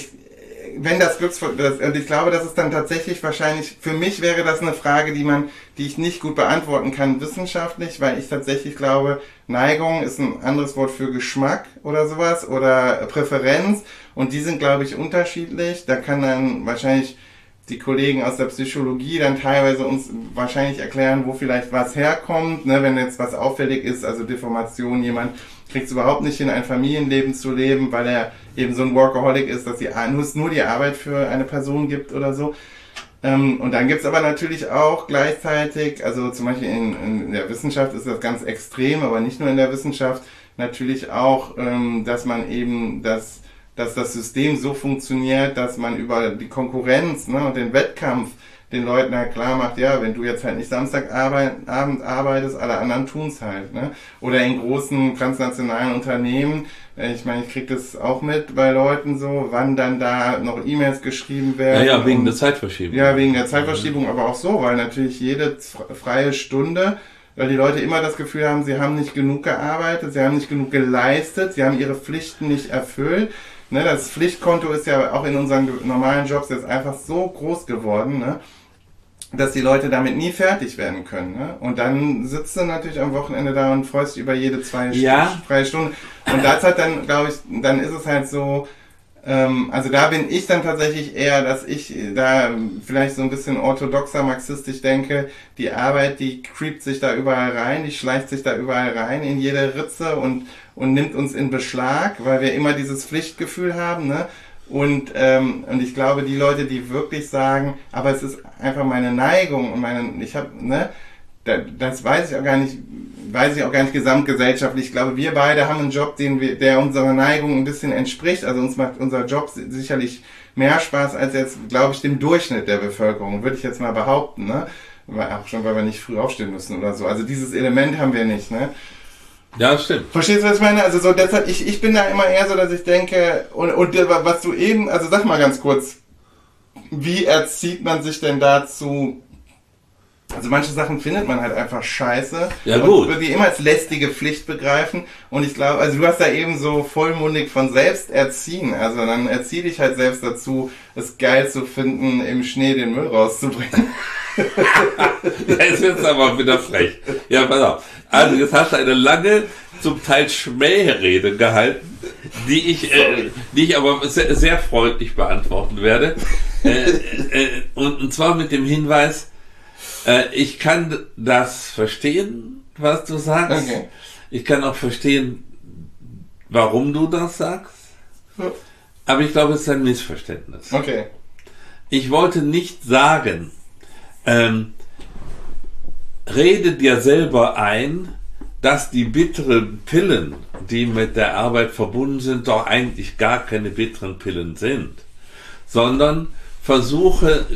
wenn das und ich glaube, das ist dann tatsächlich wahrscheinlich, für mich wäre das eine Frage, die ich nicht gut beantworten kann wissenschaftlich, weil ich tatsächlich glaube, Neigung ist ein anderes Wort für Geschmack oder sowas oder Präferenz und die sind, glaube ich, unterschiedlich. Da kann dann wahrscheinlich die Kollegen aus der Psychologie dann teilweise uns wahrscheinlich erklären, wo vielleicht was herkommt, ne, wenn jetzt was auffällig ist, also Deformation, jemand kriegt es überhaupt nicht hin, ein Familienleben zu leben, weil er eben so ein Workaholic ist, dass es nur die Arbeit für eine Person gibt oder so. Und dann gibt's aber natürlich auch gleichzeitig, also zum Beispiel in der Wissenschaft ist das ganz extrem, aber nicht nur in der Wissenschaft, natürlich auch, dass man eben dass das System so funktioniert, dass man über die Konkurrenz, ne, und den Wettkampf den Leuten halt klar macht, ja, wenn du jetzt halt nicht Samstagabend arbeitest, alle anderen tun's halt, ne? Oder in großen transnationalen Unternehmen, ich meine, ich krieg das auch mit bei Leuten so, wann dann da noch E-Mails geschrieben werden. Ja, wegen der Zeitverschiebung. Ja, wegen der Zeitverschiebung, aber auch so, weil natürlich jede freie Stunde, weil die Leute immer das Gefühl haben, sie haben nicht genug gearbeitet, sie haben nicht genug geleistet, sie haben ihre Pflichten nicht erfüllt. Ne, das Pflichtkonto ist ja auch in unseren normalen Jobs jetzt einfach so groß geworden, ne, dass die Leute damit nie fertig werden können. Ne? Und dann sitzt du natürlich am Wochenende da und freust dich über jede freie Stunde. Und das hat dann, glaube ich, dann ist es halt so, also da bin ich dann tatsächlich eher, dass ich da vielleicht so ein bisschen orthodoxer marxistisch denke, die Arbeit, die creept sich da überall rein, die schleicht sich da überall rein in jede Ritze und nimmt uns in Beschlag, weil wir immer dieses Pflichtgefühl haben, ne? Und ich glaube, die Leute, die wirklich sagen, aber es ist einfach meine Neigung und ich habe, ne, das weiß ich auch gar nicht gesamtgesellschaftlich. Ich glaube, wir beide haben einen Job, der unserer Neigung ein bisschen entspricht. Also uns macht unser Job sicherlich mehr Spaß als jetzt, glaube ich, dem Durchschnitt der Bevölkerung, würde ich jetzt mal behaupten, ne? Auch schon, weil wir nicht früh aufstehen müssen oder so. Also dieses Element haben wir nicht, ne? Ja, das stimmt. Verstehst du, was ich meine? Also so deshalb, ich bin da immer eher so, dass ich denke, und was du eben, also sag mal ganz kurz, wie erzieht man sich denn dazu? Also manche Sachen findet man halt einfach scheiße. Ja, gut. Und wird die immer als lästige Pflicht begreifen. Und ich glaube, also du hast da eben so vollmundig von selbst erziehen. Also dann erzieh dich halt selbst dazu, es geil zu finden, im Schnee den Müll rauszubringen. Jetzt wird's aber wieder frech. Ja, pass auf. Also jetzt hast du eine lange, zum Teil Schmährede gehalten, die ich aber sehr, sehr freundlich beantworten werde. Und zwar mit dem Hinweis, ich kann das verstehen, was du sagst. Okay. Ich kann auch verstehen, warum du das sagst. Aber ich glaube, es ist ein Missverständnis. Okay. Ich wollte nicht sagen, rede dir selber ein, dass die bitteren Pillen, die mit der Arbeit verbunden sind, doch eigentlich gar keine bitteren Pillen sind, sondern versuche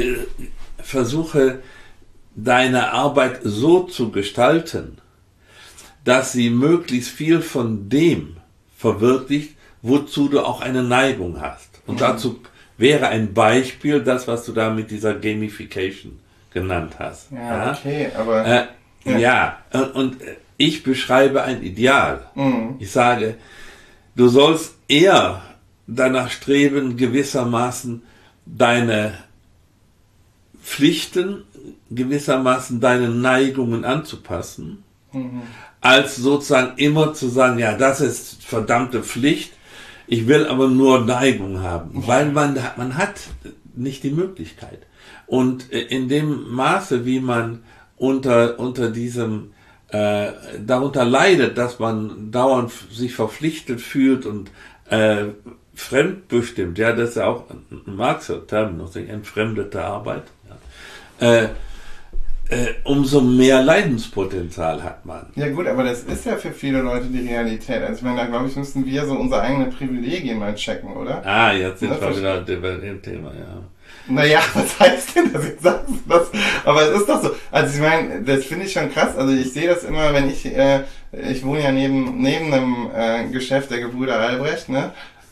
deine Arbeit so zu gestalten, dass sie möglichst viel von dem verwirklicht, wozu du auch eine Neigung hast. Und dazu wäre ein Beispiel das, was du da mit dieser Gamification genannt hast. Ja, okay, aber... Und ich beschreibe ein Ideal. Ich sage, du sollst eher danach streben, gewissermaßen deine Pflichten, gewissermaßen deine Neigungen anzupassen, als sozusagen immer zu sagen, ja, das ist verdammte Pflicht, ich will aber nur Neigung haben, weil man hat nicht die Möglichkeit. Und in dem Maße, wie man unter diesem darunter leidet, dass man dauernd sich verpflichtet fühlt und fremdbestimmt, ja, das ist ja auch ein Marxischer Terminus, entfremdete Arbeit, ja. Umso mehr Leidenspotenzial hat man. Ja gut, aber das ist ja für viele Leute die Realität. Also ich meine, da glaube ich, müssten wir so unsere eigenen Privilegien mal checken, oder? Ah, jetzt sind wir wieder bei dem Thema, ja. Naja, was heißt denn das? Jetzt sagst du das. Aber es ist doch so. Also ich meine, das finde ich schon krass. Also ich sehe das immer, wenn ich wohne ja neben einem Geschäft der Gebrüder Albrecht, ne?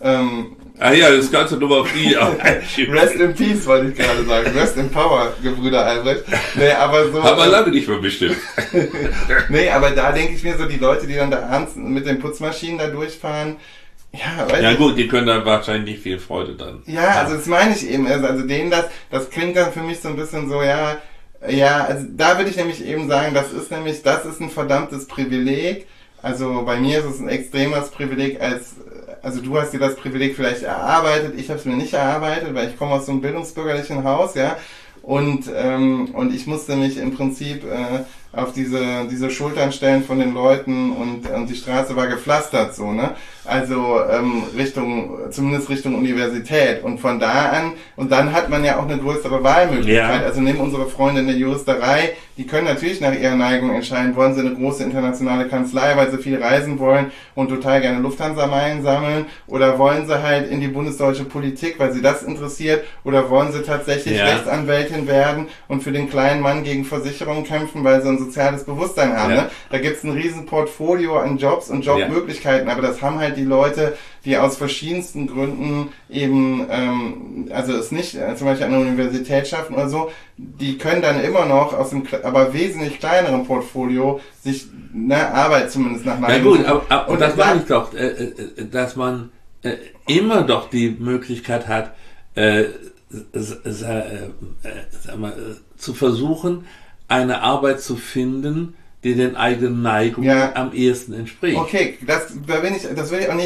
Ja, das ganze Nummer 4. Rest in Peace, wollte ich gerade sagen. Rest in Power, Gebrüder Albrecht. Nee, aber so. Haben wir lange nicht mehr bestimmt. Nee, aber da denke ich mir so, die Leute, die dann da abends mit den Putzmaschinen da durchfahren, ja, gut, die können dann wahrscheinlich nicht viel Freude dann. Ja, also das meine ich eben. Also denen das klingt dann für mich so ein bisschen so, ja, also da würde ich nämlich eben sagen, das ist ein verdammtes Privileg. Also bei mir ist es ein extremes Privileg, also du hast dir das Privileg vielleicht erarbeitet, ich habe es mir nicht erarbeitet, weil ich komme aus so einem bildungsbürgerlichen Haus, ja, und ich musste mich im Prinzip auf diese Schultern stellen von den Leuten und die Straße war gepflastert, so, ne? Also zumindest Richtung Universität. Und von da an, und dann hat man ja auch eine größere Wahlmöglichkeit. Ja. Also neben unsere Freunde in der Juristerei, die können natürlich nach ihrer Neigung entscheiden, wollen sie eine große internationale Kanzlei, weil sie viel reisen wollen und total gerne Lufthansa-Meilen sammeln, oder wollen sie halt in die bundesdeutsche Politik, weil sie das interessiert, oder wollen sie tatsächlich Rechtsanwältin werden und für den kleinen Mann gegen Versicherungen kämpfen, weil sie ein soziales Bewusstsein haben. Ne? Da gibt's ein riesen Portfolio an Jobs und Jobmöglichkeiten, aber das haben halt die Leute, die aus verschiedensten Gründen eben, also es nicht zum Beispiel an der Universität schaffen oder so, die können dann immer noch aus dem aber wesentlich kleineren Portfolio sich Arbeit zumindest nach Ja gut, aber und das meine ich doch, dass man immer doch die Möglichkeit hat, zu versuchen, eine Arbeit zu finden, die den eigenen Neigungen am ehesten entspricht. Okay, das würde ich auch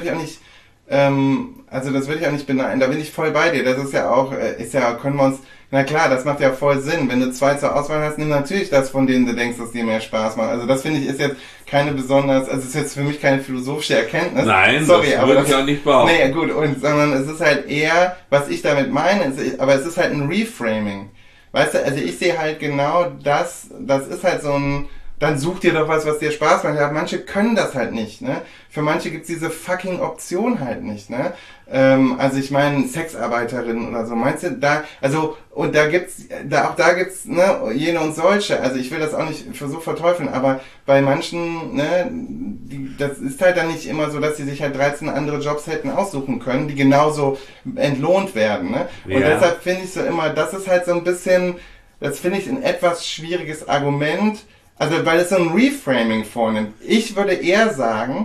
nicht beneiden, da bin ich voll bei dir. Das können wir uns, na klar, das macht ja voll Sinn. Wenn du 2 zur Auswahl hast, nimm natürlich das, von denen du denkst, dass dir mehr Spaß macht. Also das finde ich ist jetzt keine ist jetzt für mich keine philosophische Erkenntnis. Nein, sorry, das würde ich auch nicht behaupten. Nee, gut, sondern es ist halt eher, was ich damit meine, aber es ist halt ein Reframing. Weißt du, also ich sehe halt genau das ist halt so ein, dann such dir doch was dir Spaß macht. Ja, manche können das halt nicht, ne? Für manche gibt's diese fucking Option halt nicht, ne? Also ich meine, Sexarbeiterinnen oder so, meinst du, und da gibt's, ne, jene und solche, also ich will das auch nicht so verteufeln, aber bei manchen, ne, das ist halt dann nicht immer so, dass sie sich halt 13 andere Jobs hätten aussuchen können, die genauso entlohnt werden, ne? Und deshalb finde ich so immer, das ist halt so ein bisschen, das finde ich ein etwas schwieriges Argument, also weil es so ein Reframing vornimmt. Ich würde eher sagen,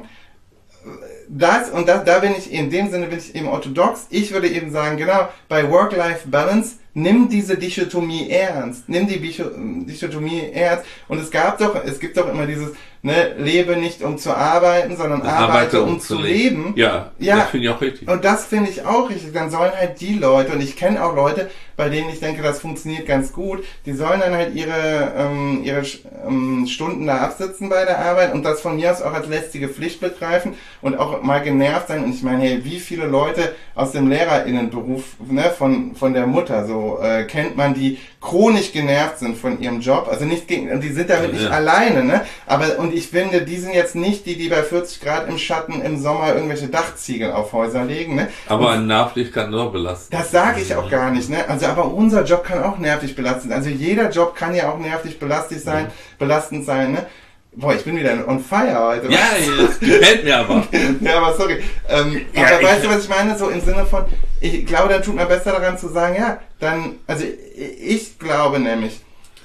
da bin ich, in dem Sinne bin ich eben orthodox. Ich würde eben sagen, genau, bei Work-Life-Balance, nimm diese Dichotomie ernst. Nimm die Dichotomie ernst. Und es gibt doch immer dieses, ne, lebe nicht um zu arbeiten, sondern arbeite um zu leben. Ja, das finde ich auch richtig. Und das finde ich auch richtig. Dann sollen halt die Leute, und ich kenne auch Leute, bei denen ich denke, das funktioniert ganz gut, die sollen dann halt ihre Stunden da absitzen bei der Arbeit und das von mir aus auch als lästige Pflicht begreifen und auch mal genervt sein. Und ich meine, hey, wie viele Leute aus dem LehrerInnenberuf, ne, von der Mutter, so kennt man, die chronisch genervt sind von ihrem Job, also nicht und die sind damit nicht alleine, ne? Und ich finde, die sind jetzt nicht die bei 40 Grad im Schatten im Sommer irgendwelche Dachziegel auf Häuser legen, ne? Aber ein Nervlich kann nur belasten. Das sage ich auch gar nicht, ne? Also aber unser Job kann auch nervig belastend sein. Also jeder Job kann ja auch nervig belastend sein, ne? Boah, ich bin wieder on fire heute. Ja, das gefällt mir aber. Ja, aber sorry. Aber weißt du, was ich meine? So im Sinne von, ich glaube, dann tut man besser daran zu sagen, also ich glaube nämlich,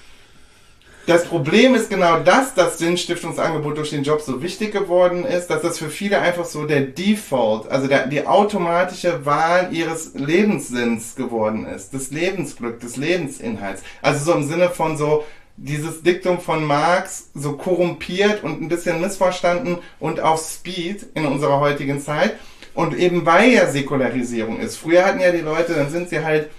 das Problem ist genau das Sinnstiftungsangebot durch den Job so wichtig geworden ist, dass das für viele einfach so der Default, also die automatische Wahl ihres Lebenssinns geworden ist, des Lebensglück, des Lebensinhalts. Also so im Sinne von so, dieses Diktum von Marx so korrumpiert und ein bisschen missverstanden und auf Speed in unserer heutigen Zeit. Und eben weil ja Säkularisierung ist. Früher hatten ja die Leute, dann sind sie halt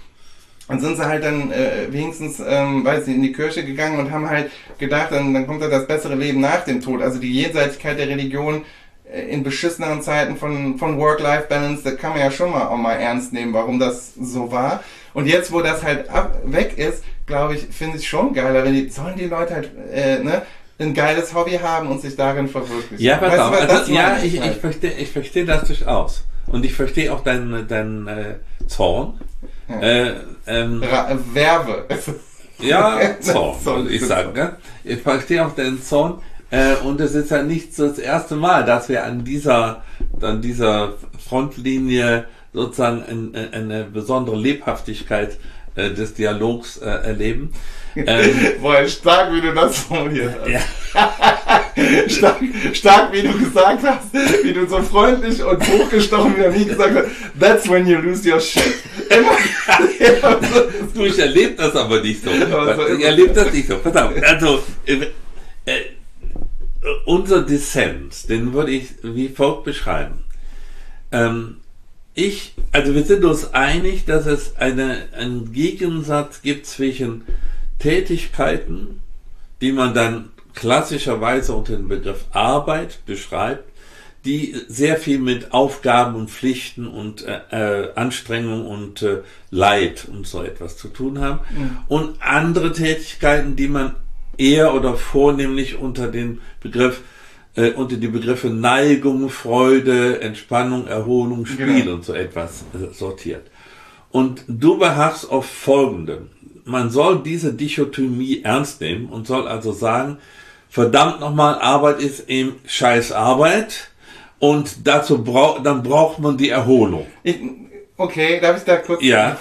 wenigstens, weiß nicht, in die Kirche gegangen und haben halt gedacht, dann kommt ja das bessere Leben nach dem Tod. Also die Jenseitigkeit der Religion in beschisseneren Zeiten von Work-Life-Balance, das kann man ja schon auch mal ernst nehmen, warum das so war. Und jetzt, wo das halt weg ist, glaube ich, finde ich schon geiler, sollen die Leute halt, ein geiles Hobby haben und sich darin verwirklichen. Ja, pass auf, ich verstehe das durchaus. Und ich verstehe auch deinen Zorn. Werbe. Ja, Zorn, würde ich sagen. Ne? Ich verstehe auch deinen Zorn. Und es ist ja nicht so das erste Mal, dass wir an dieser an dieser Frontlinie sozusagen eine besondere Lebhaftigkeit des Dialogs erleben. Boah, stark, wie du das formuliert hast. Ja. stark, wie du gesagt hast, wie du so freundlich und hochgestochen wie noch nie gesagt hast, that's when you lose your shit. Du, ich erlebe das aber nicht so. Ich erlebe das nicht so. Pass auf, also unser Dissens, den würde ich wie folgt beschreiben. Wir sind uns einig, dass es einen Gegensatz gibt zwischen Tätigkeiten, die man dann klassischerweise unter dem Begriff Arbeit beschreibt, die sehr viel mit Aufgaben und Pflichten und Anstrengung und Leid und so etwas zu tun haben. Und andere Tätigkeiten, die man eher oder vornehmlich unter die Begriffe Neigung, Freude, Entspannung, Erholung, Spiel und so etwas sortiert. Und du beharrst auf Folgendem. Man soll diese Dichotomie ernst nehmen und soll also sagen, verdammt nochmal, Arbeit ist eben scheiß Arbeit und dazu braucht man die Erholung. Okay, darf ich da kurz... Ja.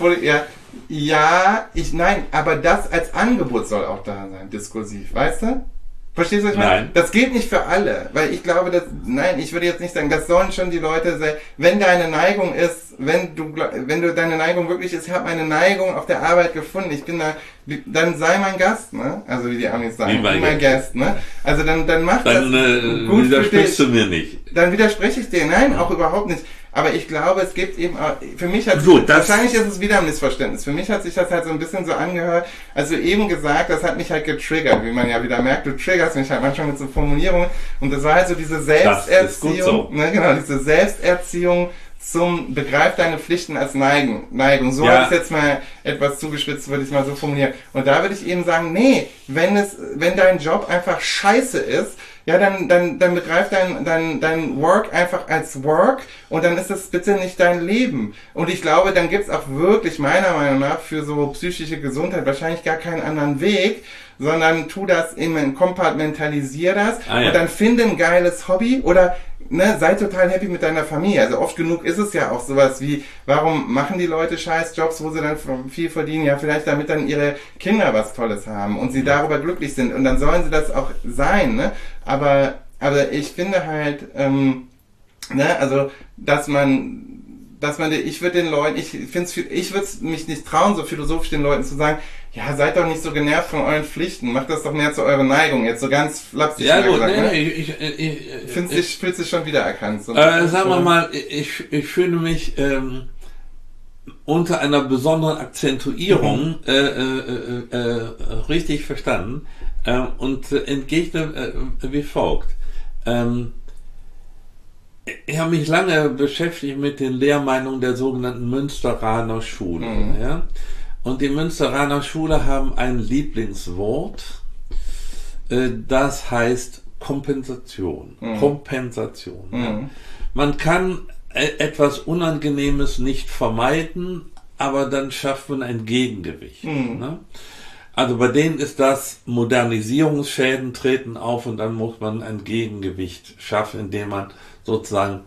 Nein, aber das als Angebot soll auch da sein, diskursiv, weißt du? Verstehst du, was ich meine? Nein. Das gilt nicht für alle, weil ich glaube, ich würde jetzt nicht sagen, das sollen schon die Leute sein, wenn deine Neigung ist, wenn du deine Neigung wirklich ist, ich habe meine Neigung auf der Arbeit gefunden, ich bin da, dann sei mein Gast, ne? Also wie die Amis sagen, be mein Gast, ne? Also dann mach das gut widersprichst du mir nicht. Dann widerspreche ich dir, nein, auch überhaupt nicht. Aber ich glaube, es gibt eben auch, für mich wahrscheinlich ist es wieder ein Missverständnis. Für mich hat sich das halt so ein bisschen so angehört, also eben gesagt, das hat mich halt getriggert, wie man ja wieder merkt, du triggerst mich halt manchmal mit so Formulierungen. Und das war halt so diese Selbsterziehung, ne, genau, diese Selbsterziehung zum Begreif deine Pflichten als Neigung. So habe ich jetzt mal etwas zugespitzt, würde ich mal so formulieren. Und da würde ich eben sagen, nee, wenn dein Job einfach scheiße ist, ja, dann begreif dein Work einfach als Work und dann ist das bitte nicht dein Leben. Und ich glaube, dann gibt's auch wirklich meiner Meinung nach für so psychische Gesundheit wahrscheinlich gar keinen anderen Weg, sondern tu das eben, kompartmentalisier das und dann finde ein geiles Hobby oder sei total happy mit deiner Familie. Also oft genug ist es ja auch sowas wie, warum machen die Leute scheiß Jobs, wo sie dann viel verdienen? Ja, vielleicht damit dann ihre Kinder was Tolles haben und sie darüber glücklich sind. Und dann sollen sie das auch sein, ne? Aber ich finde halt, also, ich würde mich nicht trauen, so philosophisch den Leuten zu sagen, ja, seid doch nicht so genervt von euren Pflichten, macht das doch mehr zu eurer Neigung, jetzt so ganz flapsig gesagt, ne? Fühlst dich schon wiedererkannt. So sagen wir mal, ich fühle mich unter einer besonderen Akzentuierung richtig verstanden und entgegne wie folgt. Ich habe mich lange beschäftigt mit den Lehrmeinungen der sogenannten Münsteraner Schule. Ja? Und die Münsteraner Schule haben ein Lieblingswort, das heißt Kompensation. Kompensation. Ja? Man kann etwas Unangenehmes nicht vermeiden, aber dann schafft man ein Gegengewicht. Ne? Also bei denen ist das, Modernisierungsschäden treten auf und dann muss man ein Gegengewicht schaffen, indem man sozusagen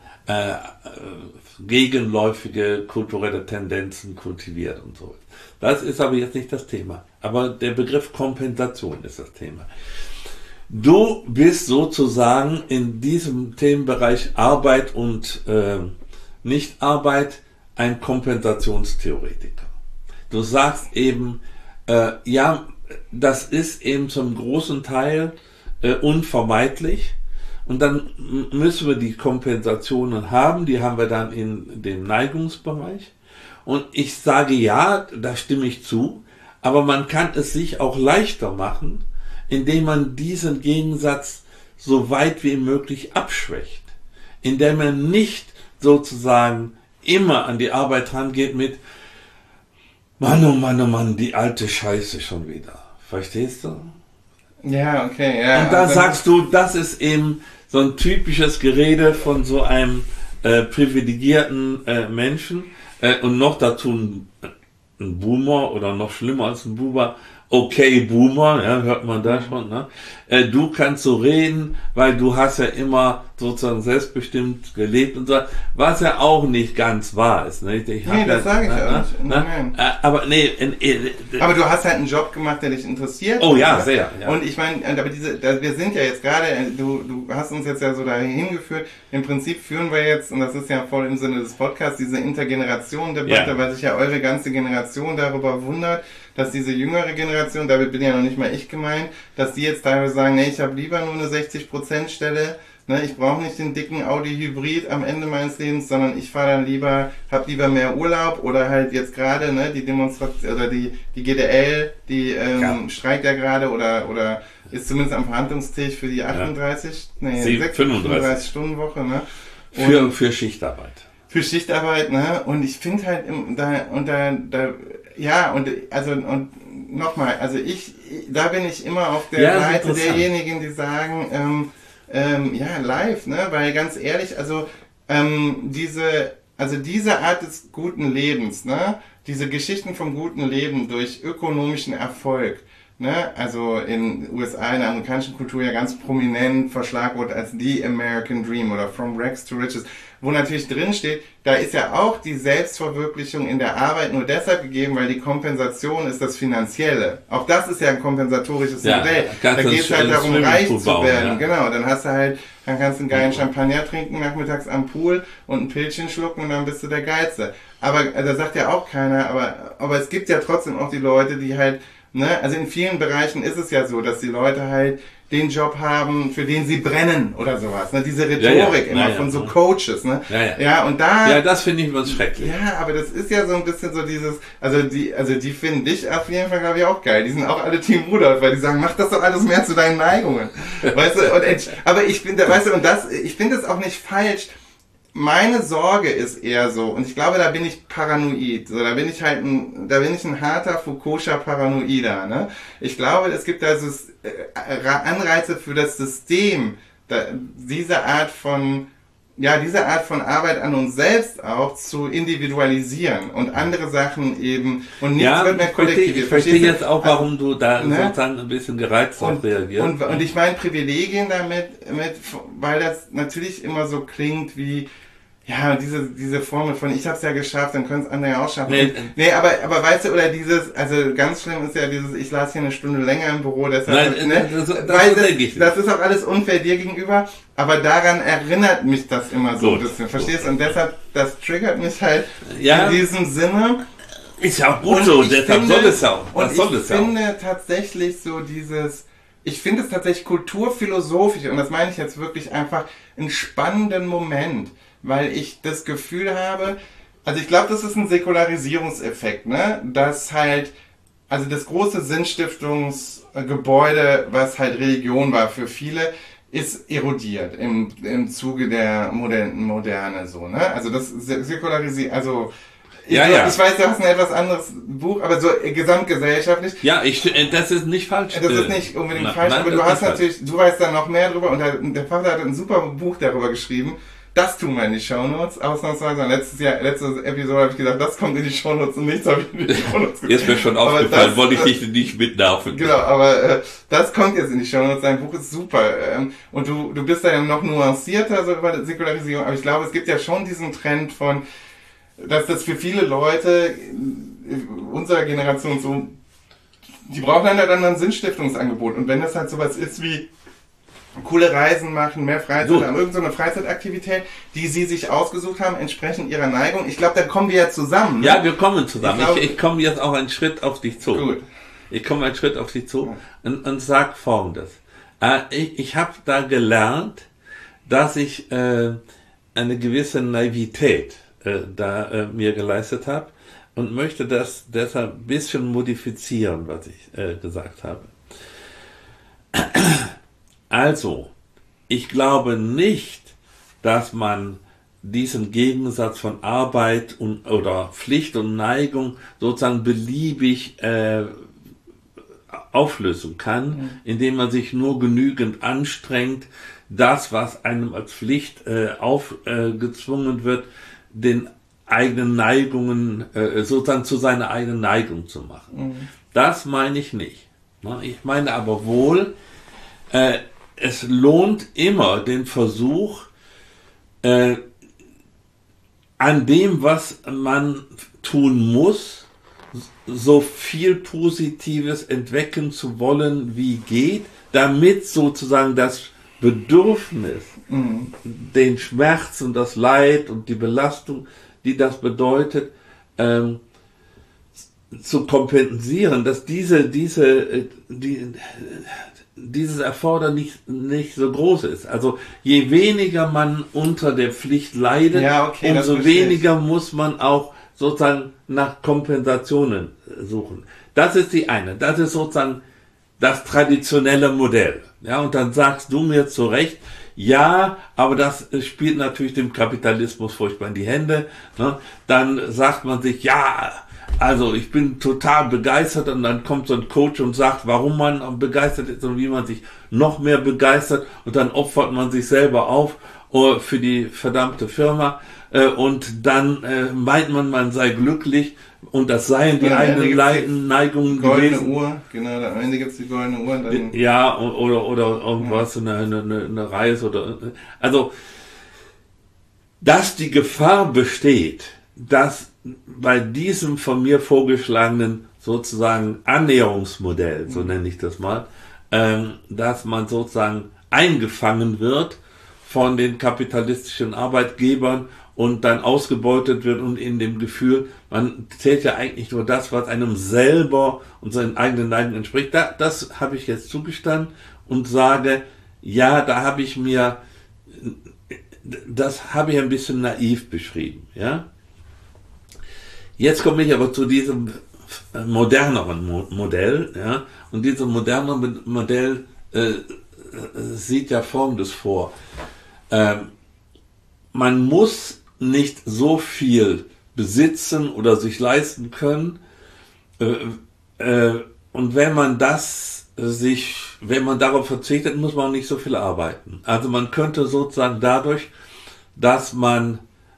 gegenläufige kulturelle Tendenzen kultiviert und so. Das ist aber jetzt nicht das Thema. Aber der Begriff Kompensation ist das Thema. Du bist sozusagen in diesem Themenbereich Arbeit und Nichtarbeit ein Kompensationstheoretiker. Du sagst eben, ja, das ist eben zum großen Teil unvermeidlich. Und dann müssen wir die Kompensationen haben, die haben wir dann in dem Neigungsbereich. Und ich sage ja, da stimme ich zu, aber man kann es sich auch leichter machen, indem man diesen Gegensatz so weit wie möglich abschwächt. Indem man nicht sozusagen immer an die Arbeit rangeht mit Mann, oh Mann, oh Mann, die alte Scheiße schon wieder. Verstehst du? Ja, okay, ja. Und da sagst du, das ist eben so ein typisches Gerede von so einem privilegierten Menschen und noch dazu ein Boomer oder noch schlimmer als ein Boomer okay, Boomer, ja, hört man da schon, ne? Du kannst so reden, weil du hast ja immer sozusagen selbstbestimmt gelebt und so, was ja auch nicht ganz wahr ist, ne? Das sage ich ja nicht. Nein. Aber nee, aber du hast halt einen Job gemacht, der dich interessiert. Oh ja, sehr. Ja. Und ich meine, aber wir sind ja jetzt gerade, du hast uns jetzt ja so dahin geführt, im Prinzip führen wir jetzt, und das ist ja voll im Sinne des Podcasts, diese Intergenerationen-Debatte, weil sich ja eure ganze Generation darüber wundert, dass diese jüngere Generation, damit bin ja noch nicht mal ich gemeint, dass die jetzt teilweise sagen, nee, ich habe lieber nur eine 60% Stelle, ne, ich brauche nicht den dicken Audi Hybrid am Ende meines Lebens, sondern ich fahre dann habe lieber mehr Urlaub oder halt jetzt gerade, ne, die Demonstration oder die GDL, die streikt ja gerade oder ist zumindest am Verhandlungstisch für die 35 Stunden Woche, ne? Für Schichtarbeit. Für Schichtarbeit, ne? Und ich finde halt nochmal, also da bin ich immer auf der Seite derjenigen, die sagen, live, ne? Weil ganz ehrlich, diese Art des guten Lebens, ne? Diese Geschichten vom guten Leben durch ökonomischen Erfolg, ne? Also in USA, in der amerikanischen Kultur ja ganz prominent verschlagwortet als The American Dream oder From Rags to Riches, wo natürlich drin steht, da ist ja auch die Selbstverwirklichung in der Arbeit nur deshalb gegeben, weil die Kompensation ist das Finanzielle. Auch das ist ja ein kompensatorisches Modell. Da geht es halt darum, reich zu werden. Ja. Genau, dann kannst du einen geilen Champagner trinken nachmittags am Pool und ein Pilzchen schlucken und dann bist du der Geilste. Aber da sagt ja auch keiner, aber es gibt ja trotzdem auch die Leute, die halt, ne, also in vielen Bereichen ist es ja so, dass die Leute halt den Job haben, für den sie brennen oder sowas, ne? Diese Rhetorik von so Coaches, ne? Ja, das finde ich was schrecklich. Ja, aber das ist ja so ein bisschen so dieses, die finden dich auf jeden Fall, glaube ich, auch geil. Die sind auch alle Team Rudolf, weil die sagen, mach das doch alles mehr zu deinen Neigungen. Weißt du, aber ich finde, ich finde es auch nicht falsch. Meine Sorge ist eher so, und ich glaube, da bin ich paranoid, so, da bin ich ein harter Foucault'scher Paranoider, ne? Ich glaube, es gibt also Anreize für das System, diese Art von Arbeit an uns selbst auch zu individualisieren und andere Sachen eben, und nichts wird mehr kollektiv. Ich verstehe jetzt auch, warum du da sozusagen ein bisschen gereizt drauf reagierst. Und ich meine Privilegien damit, weil das natürlich immer so klingt wie, ja, diese Formel von, ich hab's ja geschafft, dann können es andere ja auch schaffen. Nee, aber weißt du, oder also ganz schlimm ist ja ich las hier eine Stunde länger im Büro, deshalb, das ist auch alles unfair dir gegenüber, aber daran erinnert mich das immer so ein bisschen, verstehst du? Und deshalb, das triggert mich halt in diesem Sinne. Ist ja auch gut so, deshalb soll es ja auch. Ich finde tatsächlich ich finde es tatsächlich kulturphilosophisch, und das meine ich jetzt wirklich einfach, einen spannenden Moment, weil ich das Gefühl habe, also ich glaube, das ist ein Säkularisierungseffekt, ne? Dass halt, also das große Sinnstiftungsgebäude, was halt Religion war für viele, ist erodiert im Zuge der Moderne, so, ne? Also das ich weiß, du hast ein etwas anderes Buch, aber so gesamtgesellschaftlich. Ja, das ist nicht falsch. Das ist nicht unbedingt falsch, aber du hast natürlich, du weißt da noch mehr drüber, und der Vater hat ein super Buch darüber geschrieben. Das tun wir in die Shownotes, ausnahmsweise. Letzte Episode habe ich gesagt, das kommt in die Shownotes und nichts habe ich in die Shownotes geschrieben. Jetzt mir schon aufgefallen, wollte ich dich nicht mitnerven. Genau, aber das kommt jetzt in die Shownotes. Dein Buch ist super. Und du bist da ja noch nuancierter so über Säkularisierung, aber ich glaube, es gibt ja schon diesen Trend von, dass das für viele Leute unserer Generation so, die brauchen halt dann ein Sinnstiftungsangebot. Und wenn das halt sowas ist wie coole Reisen machen, mehr Freizeit haben, irgendeine Freizeitaktivität, die sie sich ausgesucht haben, entsprechend ihrer Neigung. Ich glaube, dann kommen wir ja zusammen. Ne? Ja, wir kommen zusammen. Ich komme jetzt auch einen Schritt auf dich zu. Gut. Ich komme einen Schritt auf dich zu und sag Folgendes. Ich habe da gelernt, dass ich eine gewisse Naivität mir geleistet habe und möchte das deshalb ein bisschen modifizieren, was ich gesagt habe. Also, ich glaube nicht, dass man diesen Gegensatz von Arbeit oder Pflicht und Neigung sozusagen beliebig auflösen kann, indem man sich nur genügend anstrengt, das, was einem als Pflicht aufgezwungen wird, den eigenen Neigungen sozusagen zu seiner eigenen Neigung zu machen. Das meine ich nicht. Ich meine aber wohl, es lohnt immer den Versuch, an dem, was man tun muss, so viel Positives entdecken zu wollen, wie geht, damit sozusagen das Bedürfnis, den Schmerz und das Leid und die Belastung, die das bedeutet, zu kompensieren, dass dieses Erfordernis nicht so groß ist. Also je weniger man unter der Pflicht leidet, umso weniger muss man auch sozusagen nach Kompensationen suchen. Das ist die eine. Das ist sozusagen das traditionelle Modell. Ja, und dann sagst du mir zu Recht, ja, aber das spielt natürlich dem Kapitalismus furchtbar in die Hände. Ne? Dann sagt man sich, ja, also ich bin total begeistert, und dann kommt so ein Coach und sagt, warum man begeistert ist und wie man sich noch mehr begeistert, und dann opfert man sich selber auf für die verdammte Firma, und dann meint man sei glücklich, und das seien die eigenen Neigungen gewesen. Goldene Uhr, genau, am Ende gibt es die goldene Uhr. Dann ja, oder irgendwas, eine Reise oder, also, dass die Gefahr besteht, dass bei diesem von mir vorgeschlagenen sozusagen Annäherungsmodell, so nenne ich das mal, dass man sozusagen eingefangen wird von den kapitalistischen Arbeitgebern und dann ausgebeutet wird, und in dem Gefühl, man zählt ja eigentlich nur das, was einem selber und seinen eigenen Neigungen entspricht. Das habe ich jetzt zugestanden und sage, ja, das habe ich ein bisschen naiv beschrieben, ja. Jetzt komme ich aber zu diesem moderneren Modell, ja, und dieses modernere Modell sieht ja Folgendes vor. Man muss nicht so viel besitzen oder sich leisten können, und wenn man darauf verzichtet, muss man auch nicht so viel arbeiten. Also man könnte sozusagen dadurch, dass man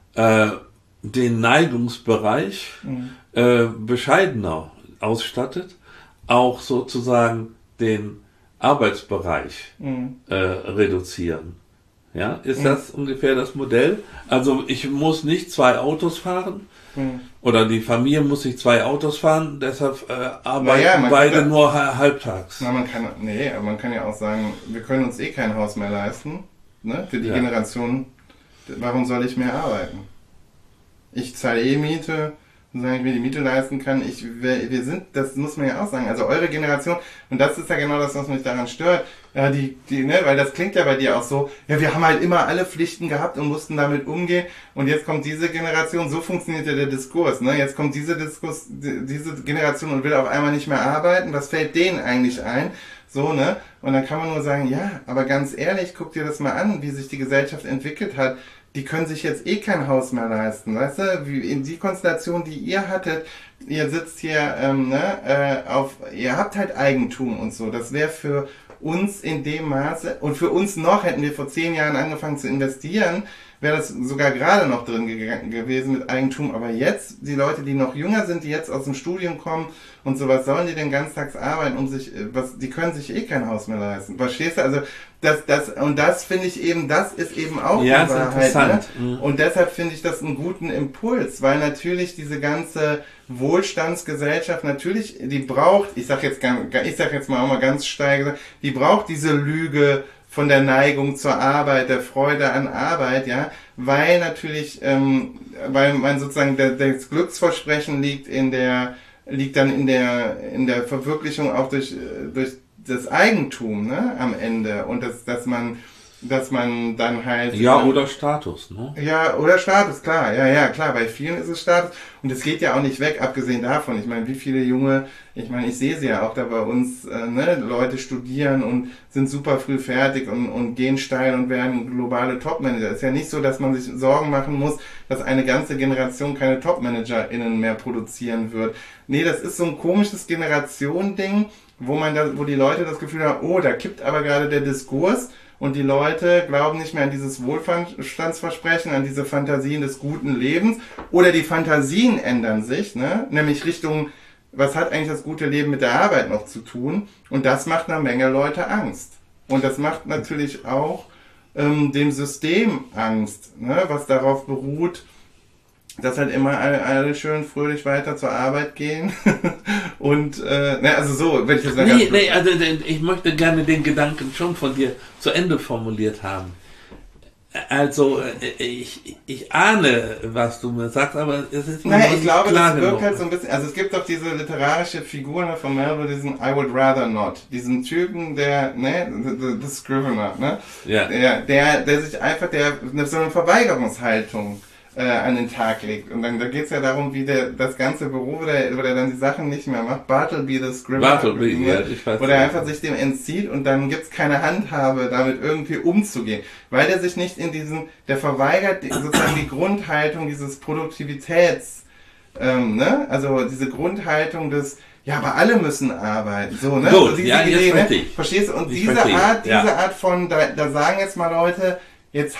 den Neigungsbereich bescheidener ausstattet, auch sozusagen den Arbeitsbereich reduzieren. Ja, ist das ungefähr das Modell? Also ich muss nicht 2 Autos fahren, oder die Familie muss nicht 2 Autos fahren, deshalb arbeiten beide nur halbtags. Aber man kann ja auch sagen, wir können uns kein Haus mehr leisten, ne? Für die Generation, warum soll ich mehr arbeiten? Ich zahle Miete, solange ich mir die Miete leisten kann. Wir sind, das muss man ja auch sagen, also eure Generation, und das ist ja genau das, was mich daran stört, ja, weil das klingt ja bei dir auch so, ja, wir haben halt immer alle Pflichten gehabt und mussten damit umgehen, und jetzt kommt diese Generation, so funktioniert ja der Diskurs, ne? Jetzt kommt diese Generation und will auf einmal nicht mehr arbeiten, was fällt denen eigentlich ein? So, ne? Und dann kann man nur sagen, ja, aber ganz ehrlich, guck dir das mal an, wie sich die Gesellschaft entwickelt hat. Die können sich jetzt kein Haus mehr leisten, weißt du? Wie in die Konstellation, die ihr hattet, ihr sitzt hier, ihr habt halt Eigentum und so. Das wäre für uns in dem Maße, und für uns noch, hätten wir vor 10 Jahren angefangen zu investieren, wäre das sogar gerade noch drin gewesen mit Eigentum. Aber jetzt, die Leute, die noch jünger sind, die jetzt aus dem Studium kommen und so, was sollen die denn ganztags arbeiten, die können sich kein Haus mehr leisten. Verstehst du? Also, das finde ich eben, das ist eben auch die Wahrheit. Ne? Und deshalb finde ich das einen guten Impuls, weil natürlich diese ganze Wohlstandsgesellschaft, natürlich, die braucht, ich sag jetzt mal auch mal ganz steil gesagt, die braucht diese Lüge von der Neigung zur Arbeit, der Freude an Arbeit, ja, weil natürlich, weil man sozusagen das Glücksversprechen liegt dann in der Verwirklichung auch durch das Eigentum, ne, am Ende, und dass man dann halt... Ja, oder Status, ne? Ja, oder Status, klar. Ja, klar. Bei vielen ist es Status. Und es geht ja auch nicht weg, abgesehen davon. Ich meine, wie viele ich sehe sie ja auch da bei uns, Leute studieren und sind super früh fertig und gehen steil und werden globale Topmanager. Es ist ja nicht so, dass man sich Sorgen machen muss, dass eine ganze Generation keine TopmanagerInnen mehr produzieren wird. Nee, das ist so ein komisches Generation-Ding, wo die Leute das Gefühl haben, oh, da kippt aber gerade der Diskurs. Und die Leute glauben nicht mehr an dieses Wohlstandsversprechen, an diese Fantasien des guten Lebens. Oder die Fantasien ändern sich, ne? Nämlich Richtung was hat eigentlich das gute Leben mit der Arbeit noch zu tun? Und das macht einer Menge Leute Angst. Und das macht natürlich auch dem System Angst, ne? Was darauf beruht, dass halt immer alle schön fröhlich weiter zur Arbeit gehen. Und, also so, wenn ich das sagen also ich möchte gerne den Gedanken schon von dir zu Ende formuliert haben. Also, ich ahne, was du mir sagst, aber es ist mir ich glaube, das wirkt halt so ein bisschen, also es gibt doch diese literarische Figur von Melville, diesen I would rather not, diesen Typen, der, the Scrivener, ne? Ja. Der sich einfach, so eine Verweigerungshaltung an den Tag legt. Und dann da geht's ja darum, wie das ganze Büro, wo der dann die Sachen nicht mehr macht. Bartleby the Scrivener. Ich weiß. Wo der einfach sich dem entzieht und dann gibt's keine Handhabe, damit irgendwie umzugehen. Weil der sich nicht der verweigert sozusagen die Grundhaltung dieses Produktivitäts, also diese Grundhaltung des, ja, aber alle müssen arbeiten. So, ne? Gut, so diese ja, Idee, jetzt ne? Verstehst du? Und diese Art von, da sagen jetzt mal Leute, jetzt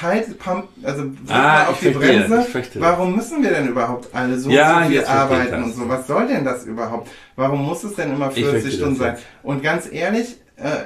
mal auf die Bremse. Warum müssen wir denn überhaupt alle so viel arbeiten und so? Was soll denn das überhaupt? Warum muss es denn immer 40 Stunden sein? Und ganz ehrlich,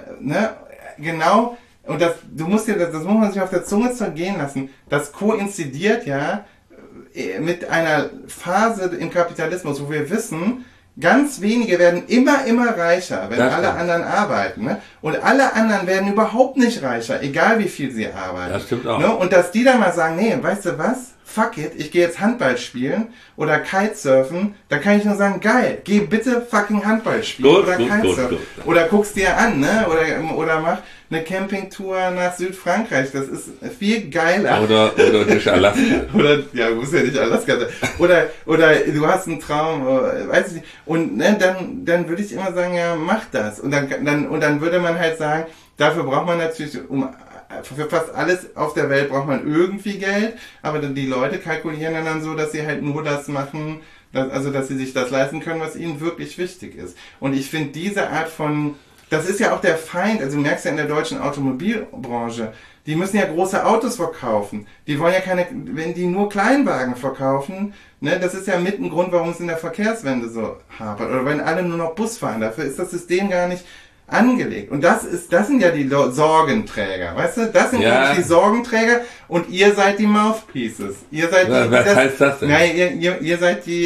genau, und das muss man sich auf der Zunge zergehen lassen. Das koinzidiert ja mit einer Phase im Kapitalismus, wo wir wissen, ganz wenige werden immer reicher, wenn alle anderen arbeiten. Ne? Und alle anderen werden überhaupt nicht reicher, egal wie viel sie arbeiten. Das stimmt auch. Ne? Und dass die dann mal sagen, nee, weißt du was? Fuck it, ich gehe jetzt Handball spielen oder Kitesurfen, da kann ich nur sagen, geil, geh bitte fucking Handball spielen oder Kitesurfen. Oder guck's dir an, ne? Oder mach eine Campingtour nach Südfrankreich, das ist viel geiler. Oder durch Alaska. Du musst ja nicht Alaska sein. Oder du hast einen Traum, weiß ich nicht. Und dann würde ich immer sagen, ja, mach das. Und dann würde man halt sagen, dafür braucht man natürlich, für fast alles auf der Welt braucht man irgendwie Geld, aber die Leute kalkulieren dann so, dass sie halt nur das machen, dass sie sich das leisten können, was ihnen wirklich wichtig ist. Und ich finde diese Art von, das ist ja auch der Feind, also du merkst ja in der deutschen Automobilbranche, die müssen ja große Autos verkaufen. Die wollen ja wenn die nur Kleinwagen verkaufen, ne, das ist ja mit ein Grund, warum es in der Verkehrswende so hapert. Oder wenn alle nur noch Bus fahren, dafür ist das System gar nicht angelegt. Und das sind ja die Sorgenträger, weißt du? Das sind wirklich die Sorgenträger und ihr seid die Mouthpieces. Ihr seid was heißt das denn? Nein, ihr seid die,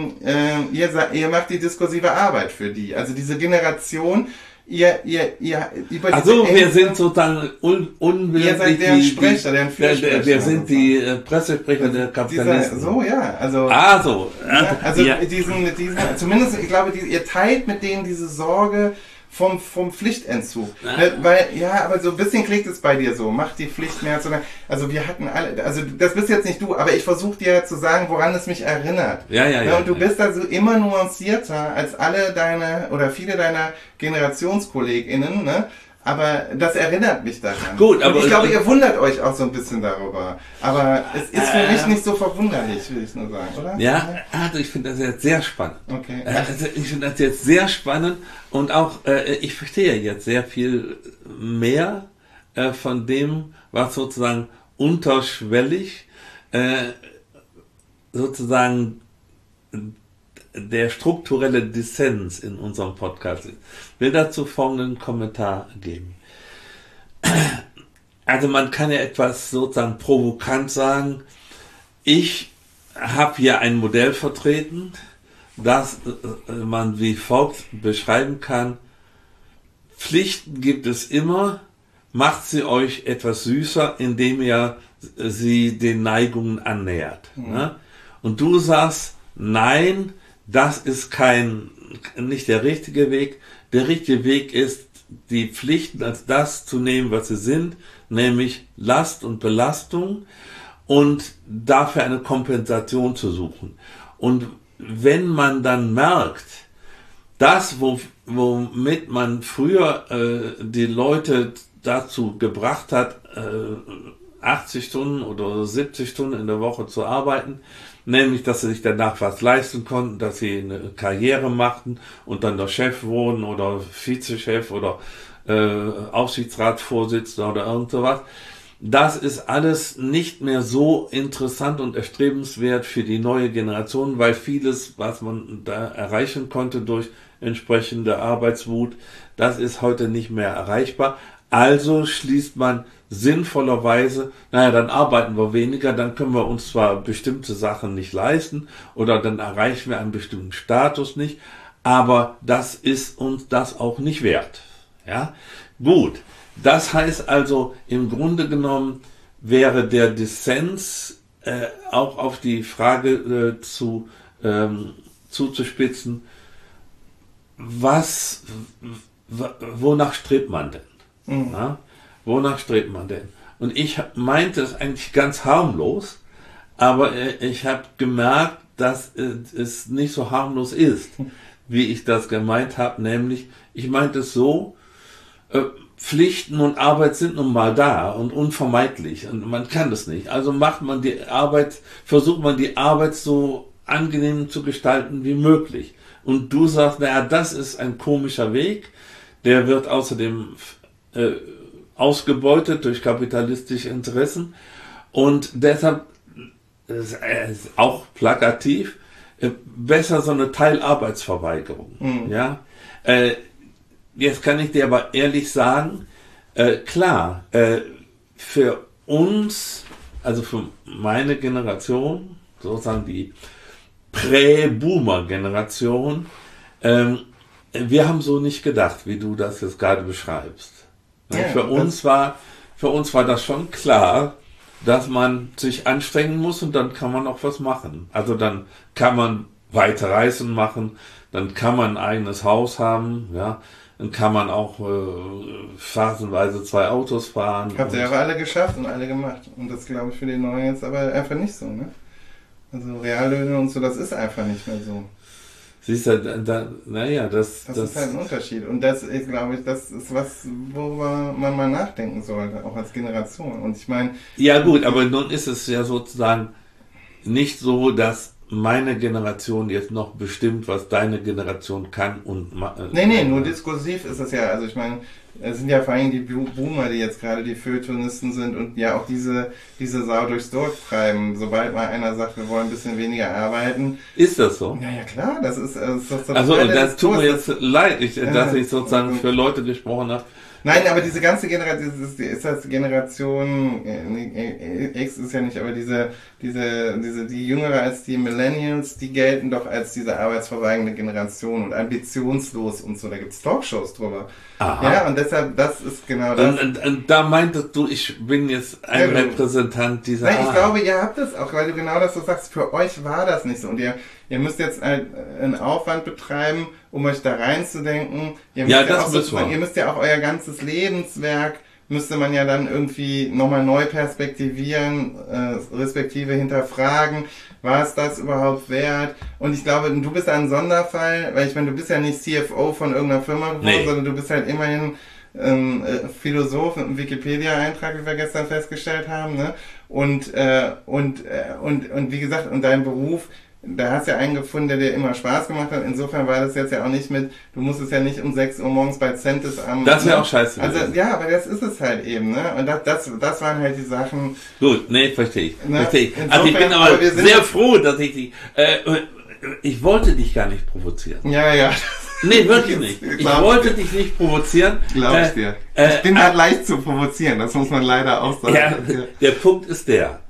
ihr macht die diskursive Arbeit für die. Also diese Generation, wir sind sozusagen unwillentlich. Ihr seid deren Sprecher, deren Fürsprecher. Wir sind die Pressesprecher der Kapitalisten. Zumindest, ich glaube, ihr teilt mit denen diese Sorge vom Pflichtentzug. Aber so ein bisschen klingt es bei dir so. Mach die Pflicht mehr zu lang. Also wir hatten alle, also das bist jetzt nicht du, aber ich versuche dir zu sagen, woran es mich erinnert. Und du bist also immer nuancierter als viele deiner GenerationskollegInnen, ne? Aber das erinnert mich daran. Gut, aber ich glaube, ihr wundert euch auch so ein bisschen darüber. Aber es ist für mich nicht so verwunderlich, will ich nur sagen, oder? Ja, also ich finde das jetzt sehr spannend. Okay. Also ich finde das jetzt sehr spannend und auch, ich verstehe jetzt sehr viel mehr von dem, was sozusagen unterschwellig sozusagen der strukturelle Dissens in unserem Podcast ist. Ich will dazu folgenden Kommentar geben. Also man kann ja etwas sozusagen provokant sagen, ich habe hier ein Modell vertreten, das man wie folgt beschreiben kann: Pflichten gibt es immer, macht sie euch etwas süßer, indem ihr sie den Neigungen annähert. Mhm. Ne? Und du sagst, nein, das ist nicht der richtige Weg. Der richtige Weg ist, die Pflichten als das zu nehmen, was sie sind, nämlich Last und Belastung, und dafür eine Kompensation zu suchen. Und wenn man dann merkt, das, womit man früher die Leute dazu gebracht hat, 80 Stunden oder 70 Stunden in der Woche zu arbeiten, nämlich, dass sie sich danach was leisten konnten, dass sie eine Karriere machten und dann der Chef wurden oder Vizechef oder Aufsichtsratsvorsitzender oder irgend sowas. das ist alles nicht mehr so interessant und erstrebenswert für die neue Generation, weil vieles, was man da erreichen konnte durch entsprechende Arbeitswut, das ist heute nicht mehr erreichbar. Also schließt man sinnvollerweise, dann arbeiten wir weniger, dann können wir uns zwar bestimmte Sachen nicht leisten oder dann erreichen wir einen bestimmten Status nicht, aber das ist uns das auch nicht wert. Ja, gut. Das heißt also, im Grunde genommen wäre der Dissens auch auf die Frage zuzuspitzen, wonach strebt man denn? Mhm. Ja? Wonach strebt man denn? Und ich meinte es eigentlich ganz harmlos, aber ich habe gemerkt, dass es nicht so harmlos ist, wie ich das gemeint habe, nämlich, ich meinte es so, Pflichten und Arbeit sind nun mal da und unvermeidlich und man kann das nicht. Also versucht man die Arbeit so angenehm zu gestalten wie möglich. Und du sagst, das ist ein komischer Weg, der wird außerdem ausgebeutet durch kapitalistische Interessen und deshalb ist auch plakativ besser so eine Teilarbeitsverweigerung. Mhm. Ja. Jetzt kann ich dir aber ehrlich sagen, klar, für uns, also für meine Generation, sozusagen die Prä-Boomer-Generation, wir haben so nicht gedacht, wie du das jetzt gerade beschreibst. Ja, für uns war das schon klar, dass man sich anstrengen muss und dann kann man auch was machen. Also dann kann man weite Reisen machen, dann kann man ein eigenes Haus haben, ja. Dann kann man auch phasenweise 2 Autos fahren. Habt ihr aber alle geschafft und alle gemacht. Und das glaube ich für die Neuen jetzt aber einfach nicht so, ne? Also Reallöhne und so, das ist einfach nicht mehr so. Siehst du, das ist halt ein Unterschied. Und das, ich glaube, das ist was, worüber man mal nachdenken sollte, auch als Generation. Und ich meine... Ja gut, aber nun ist es ja sozusagen nicht so, dass meine Generation jetzt noch bestimmt, was deine Generation kann und... Nee, nur diskursiv ist es ja. Also ich meine, es sind ja vor allem die Boomer, die jetzt gerade die Feuilletonisten sind und ja auch diese Sau durchs Dorf treiben. Sobald mal einer sagt, wir wollen ein bisschen weniger arbeiten. Ist das so? Ja, klar, das ist so also das tut mir jetzt leid, dass ich sozusagen für Leute gesprochen habe. Nein, aber diese ganze Generation, ist das Generation X ist ja nicht, aber die Jüngere als die Millennials, die gelten doch als diese arbeitsverweigernde Generation und ambitionslos und so. Da gibt's Talkshows drüber. Aha. Ja, und deshalb, das ist genau das. Und da meintest du, ich bin jetzt ein Repräsentant dieser Nein, ich glaube, ihr habt es auch, weil du genau das so sagst, für euch war das nicht so. Und ihr müsst jetzt einen Aufwand betreiben, um euch da reinzudenken. Ihr müsst ja auch euer ganzes Lebenswerk, müsste man ja dann irgendwie nochmal neu perspektivieren, respektive hinterfragen, war es das überhaupt wert? Und ich glaube, du bist ein Sonderfall, weil ich meine, du bist ja nicht CFO von irgendeiner Firma geworden, sondern du bist halt immerhin Philosoph mit einem Wikipedia-Eintrag, wie wir gestern festgestellt haben, ne? Und wie gesagt, und dein Beruf, da hast du ja einen gefunden, der dir immer Spaß gemacht hat. Insofern war das jetzt ja auch nicht du musstest ja nicht um 6 Uhr morgens bei Centis am... Das wäre auch scheiße. Also, ja, aber das ist es halt eben, ne? Und das waren halt die Sachen... Gut, verstehe ich. Also ich bin aber sehr froh, dass ich dich... ich wollte dich gar nicht provozieren. Ja. Nee, wirklich nicht. Ich wollte dich nicht provozieren. Glaub ich dir. Ich bin halt leicht zu provozieren, das muss man leider auch sagen. Ja, der Punkt ist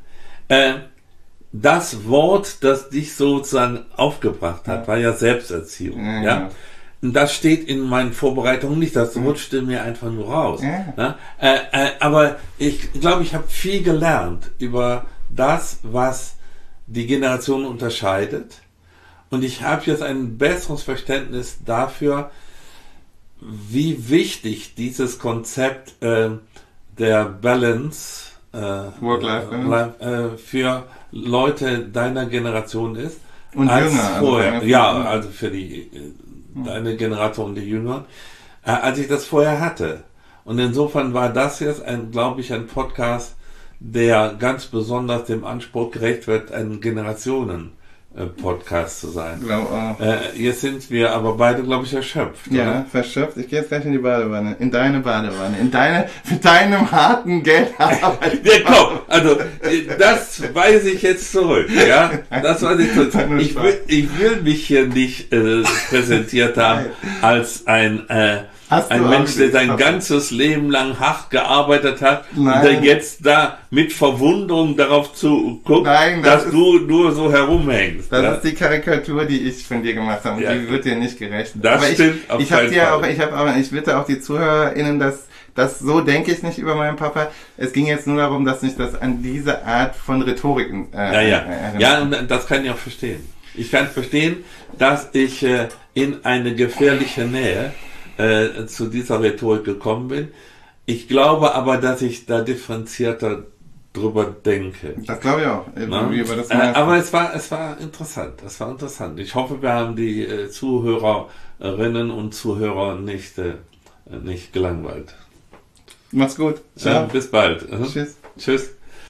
das Wort, das dich sozusagen aufgebracht hat, war ja Selbsterziehung. Ja. Und das steht in meinen Vorbereitungen nicht, das rutschte mir einfach nur raus. Ja. Aber ich glaube, ich habe viel gelernt über das, was die Generation unterscheidet. Und ich habe jetzt ein besseres Verständnis dafür, wie wichtig dieses Konzept der Balance Work-Life-Balance für Leute deiner Generation ist. Und jünger. Vorher, also für deine Generation, die Jünger, als ich das vorher hatte. Und insofern war das jetzt glaube ich, ein Podcast, der ganz besonders dem Anspruch gerecht wird, einen Generationen Podcast zu sein. Genau. Jetzt sind wir aber beide, glaube ich, erschöpft. Ja, oder? verschöpft. Ich gehe jetzt gleich in die Badewanne. In deine Badewanne. Mit deinem harten Geldarbeit. Ja, komm, also das weise ich jetzt zurück. Ja, das weise ich zurück. Ich will mich hier nicht präsentiert haben als ein Mensch, der sein ganzes Leben lang hart gearbeitet hat und der jetzt da mit Verwunderung darauf guckt, dass du nur so herumhängst. Das ist die Karikatur, die ich von dir gemacht habe. Und die wird dir nicht gerecht. Das stimmt. Ich bitte auch die ZuhörerInnen, das so denke ich nicht über meinen Papa. Es ging jetzt nur darum, dass mich das an diese Art von Rhetorik Ja, und das kann ich auch verstehen. Ich kann verstehen, dass ich in eine gefährliche Nähe zu dieser Rhetorik gekommen bin. Ich glaube aber, dass ich da differenzierter drüber denke. Das glaube ich auch. Aber es war interessant. Es war interessant. Ich hoffe, wir haben die Zuhörerinnen und Zuhörer nicht gelangweilt. Mach's gut. Ciao. Bis bald. Tschüss. Tschüss.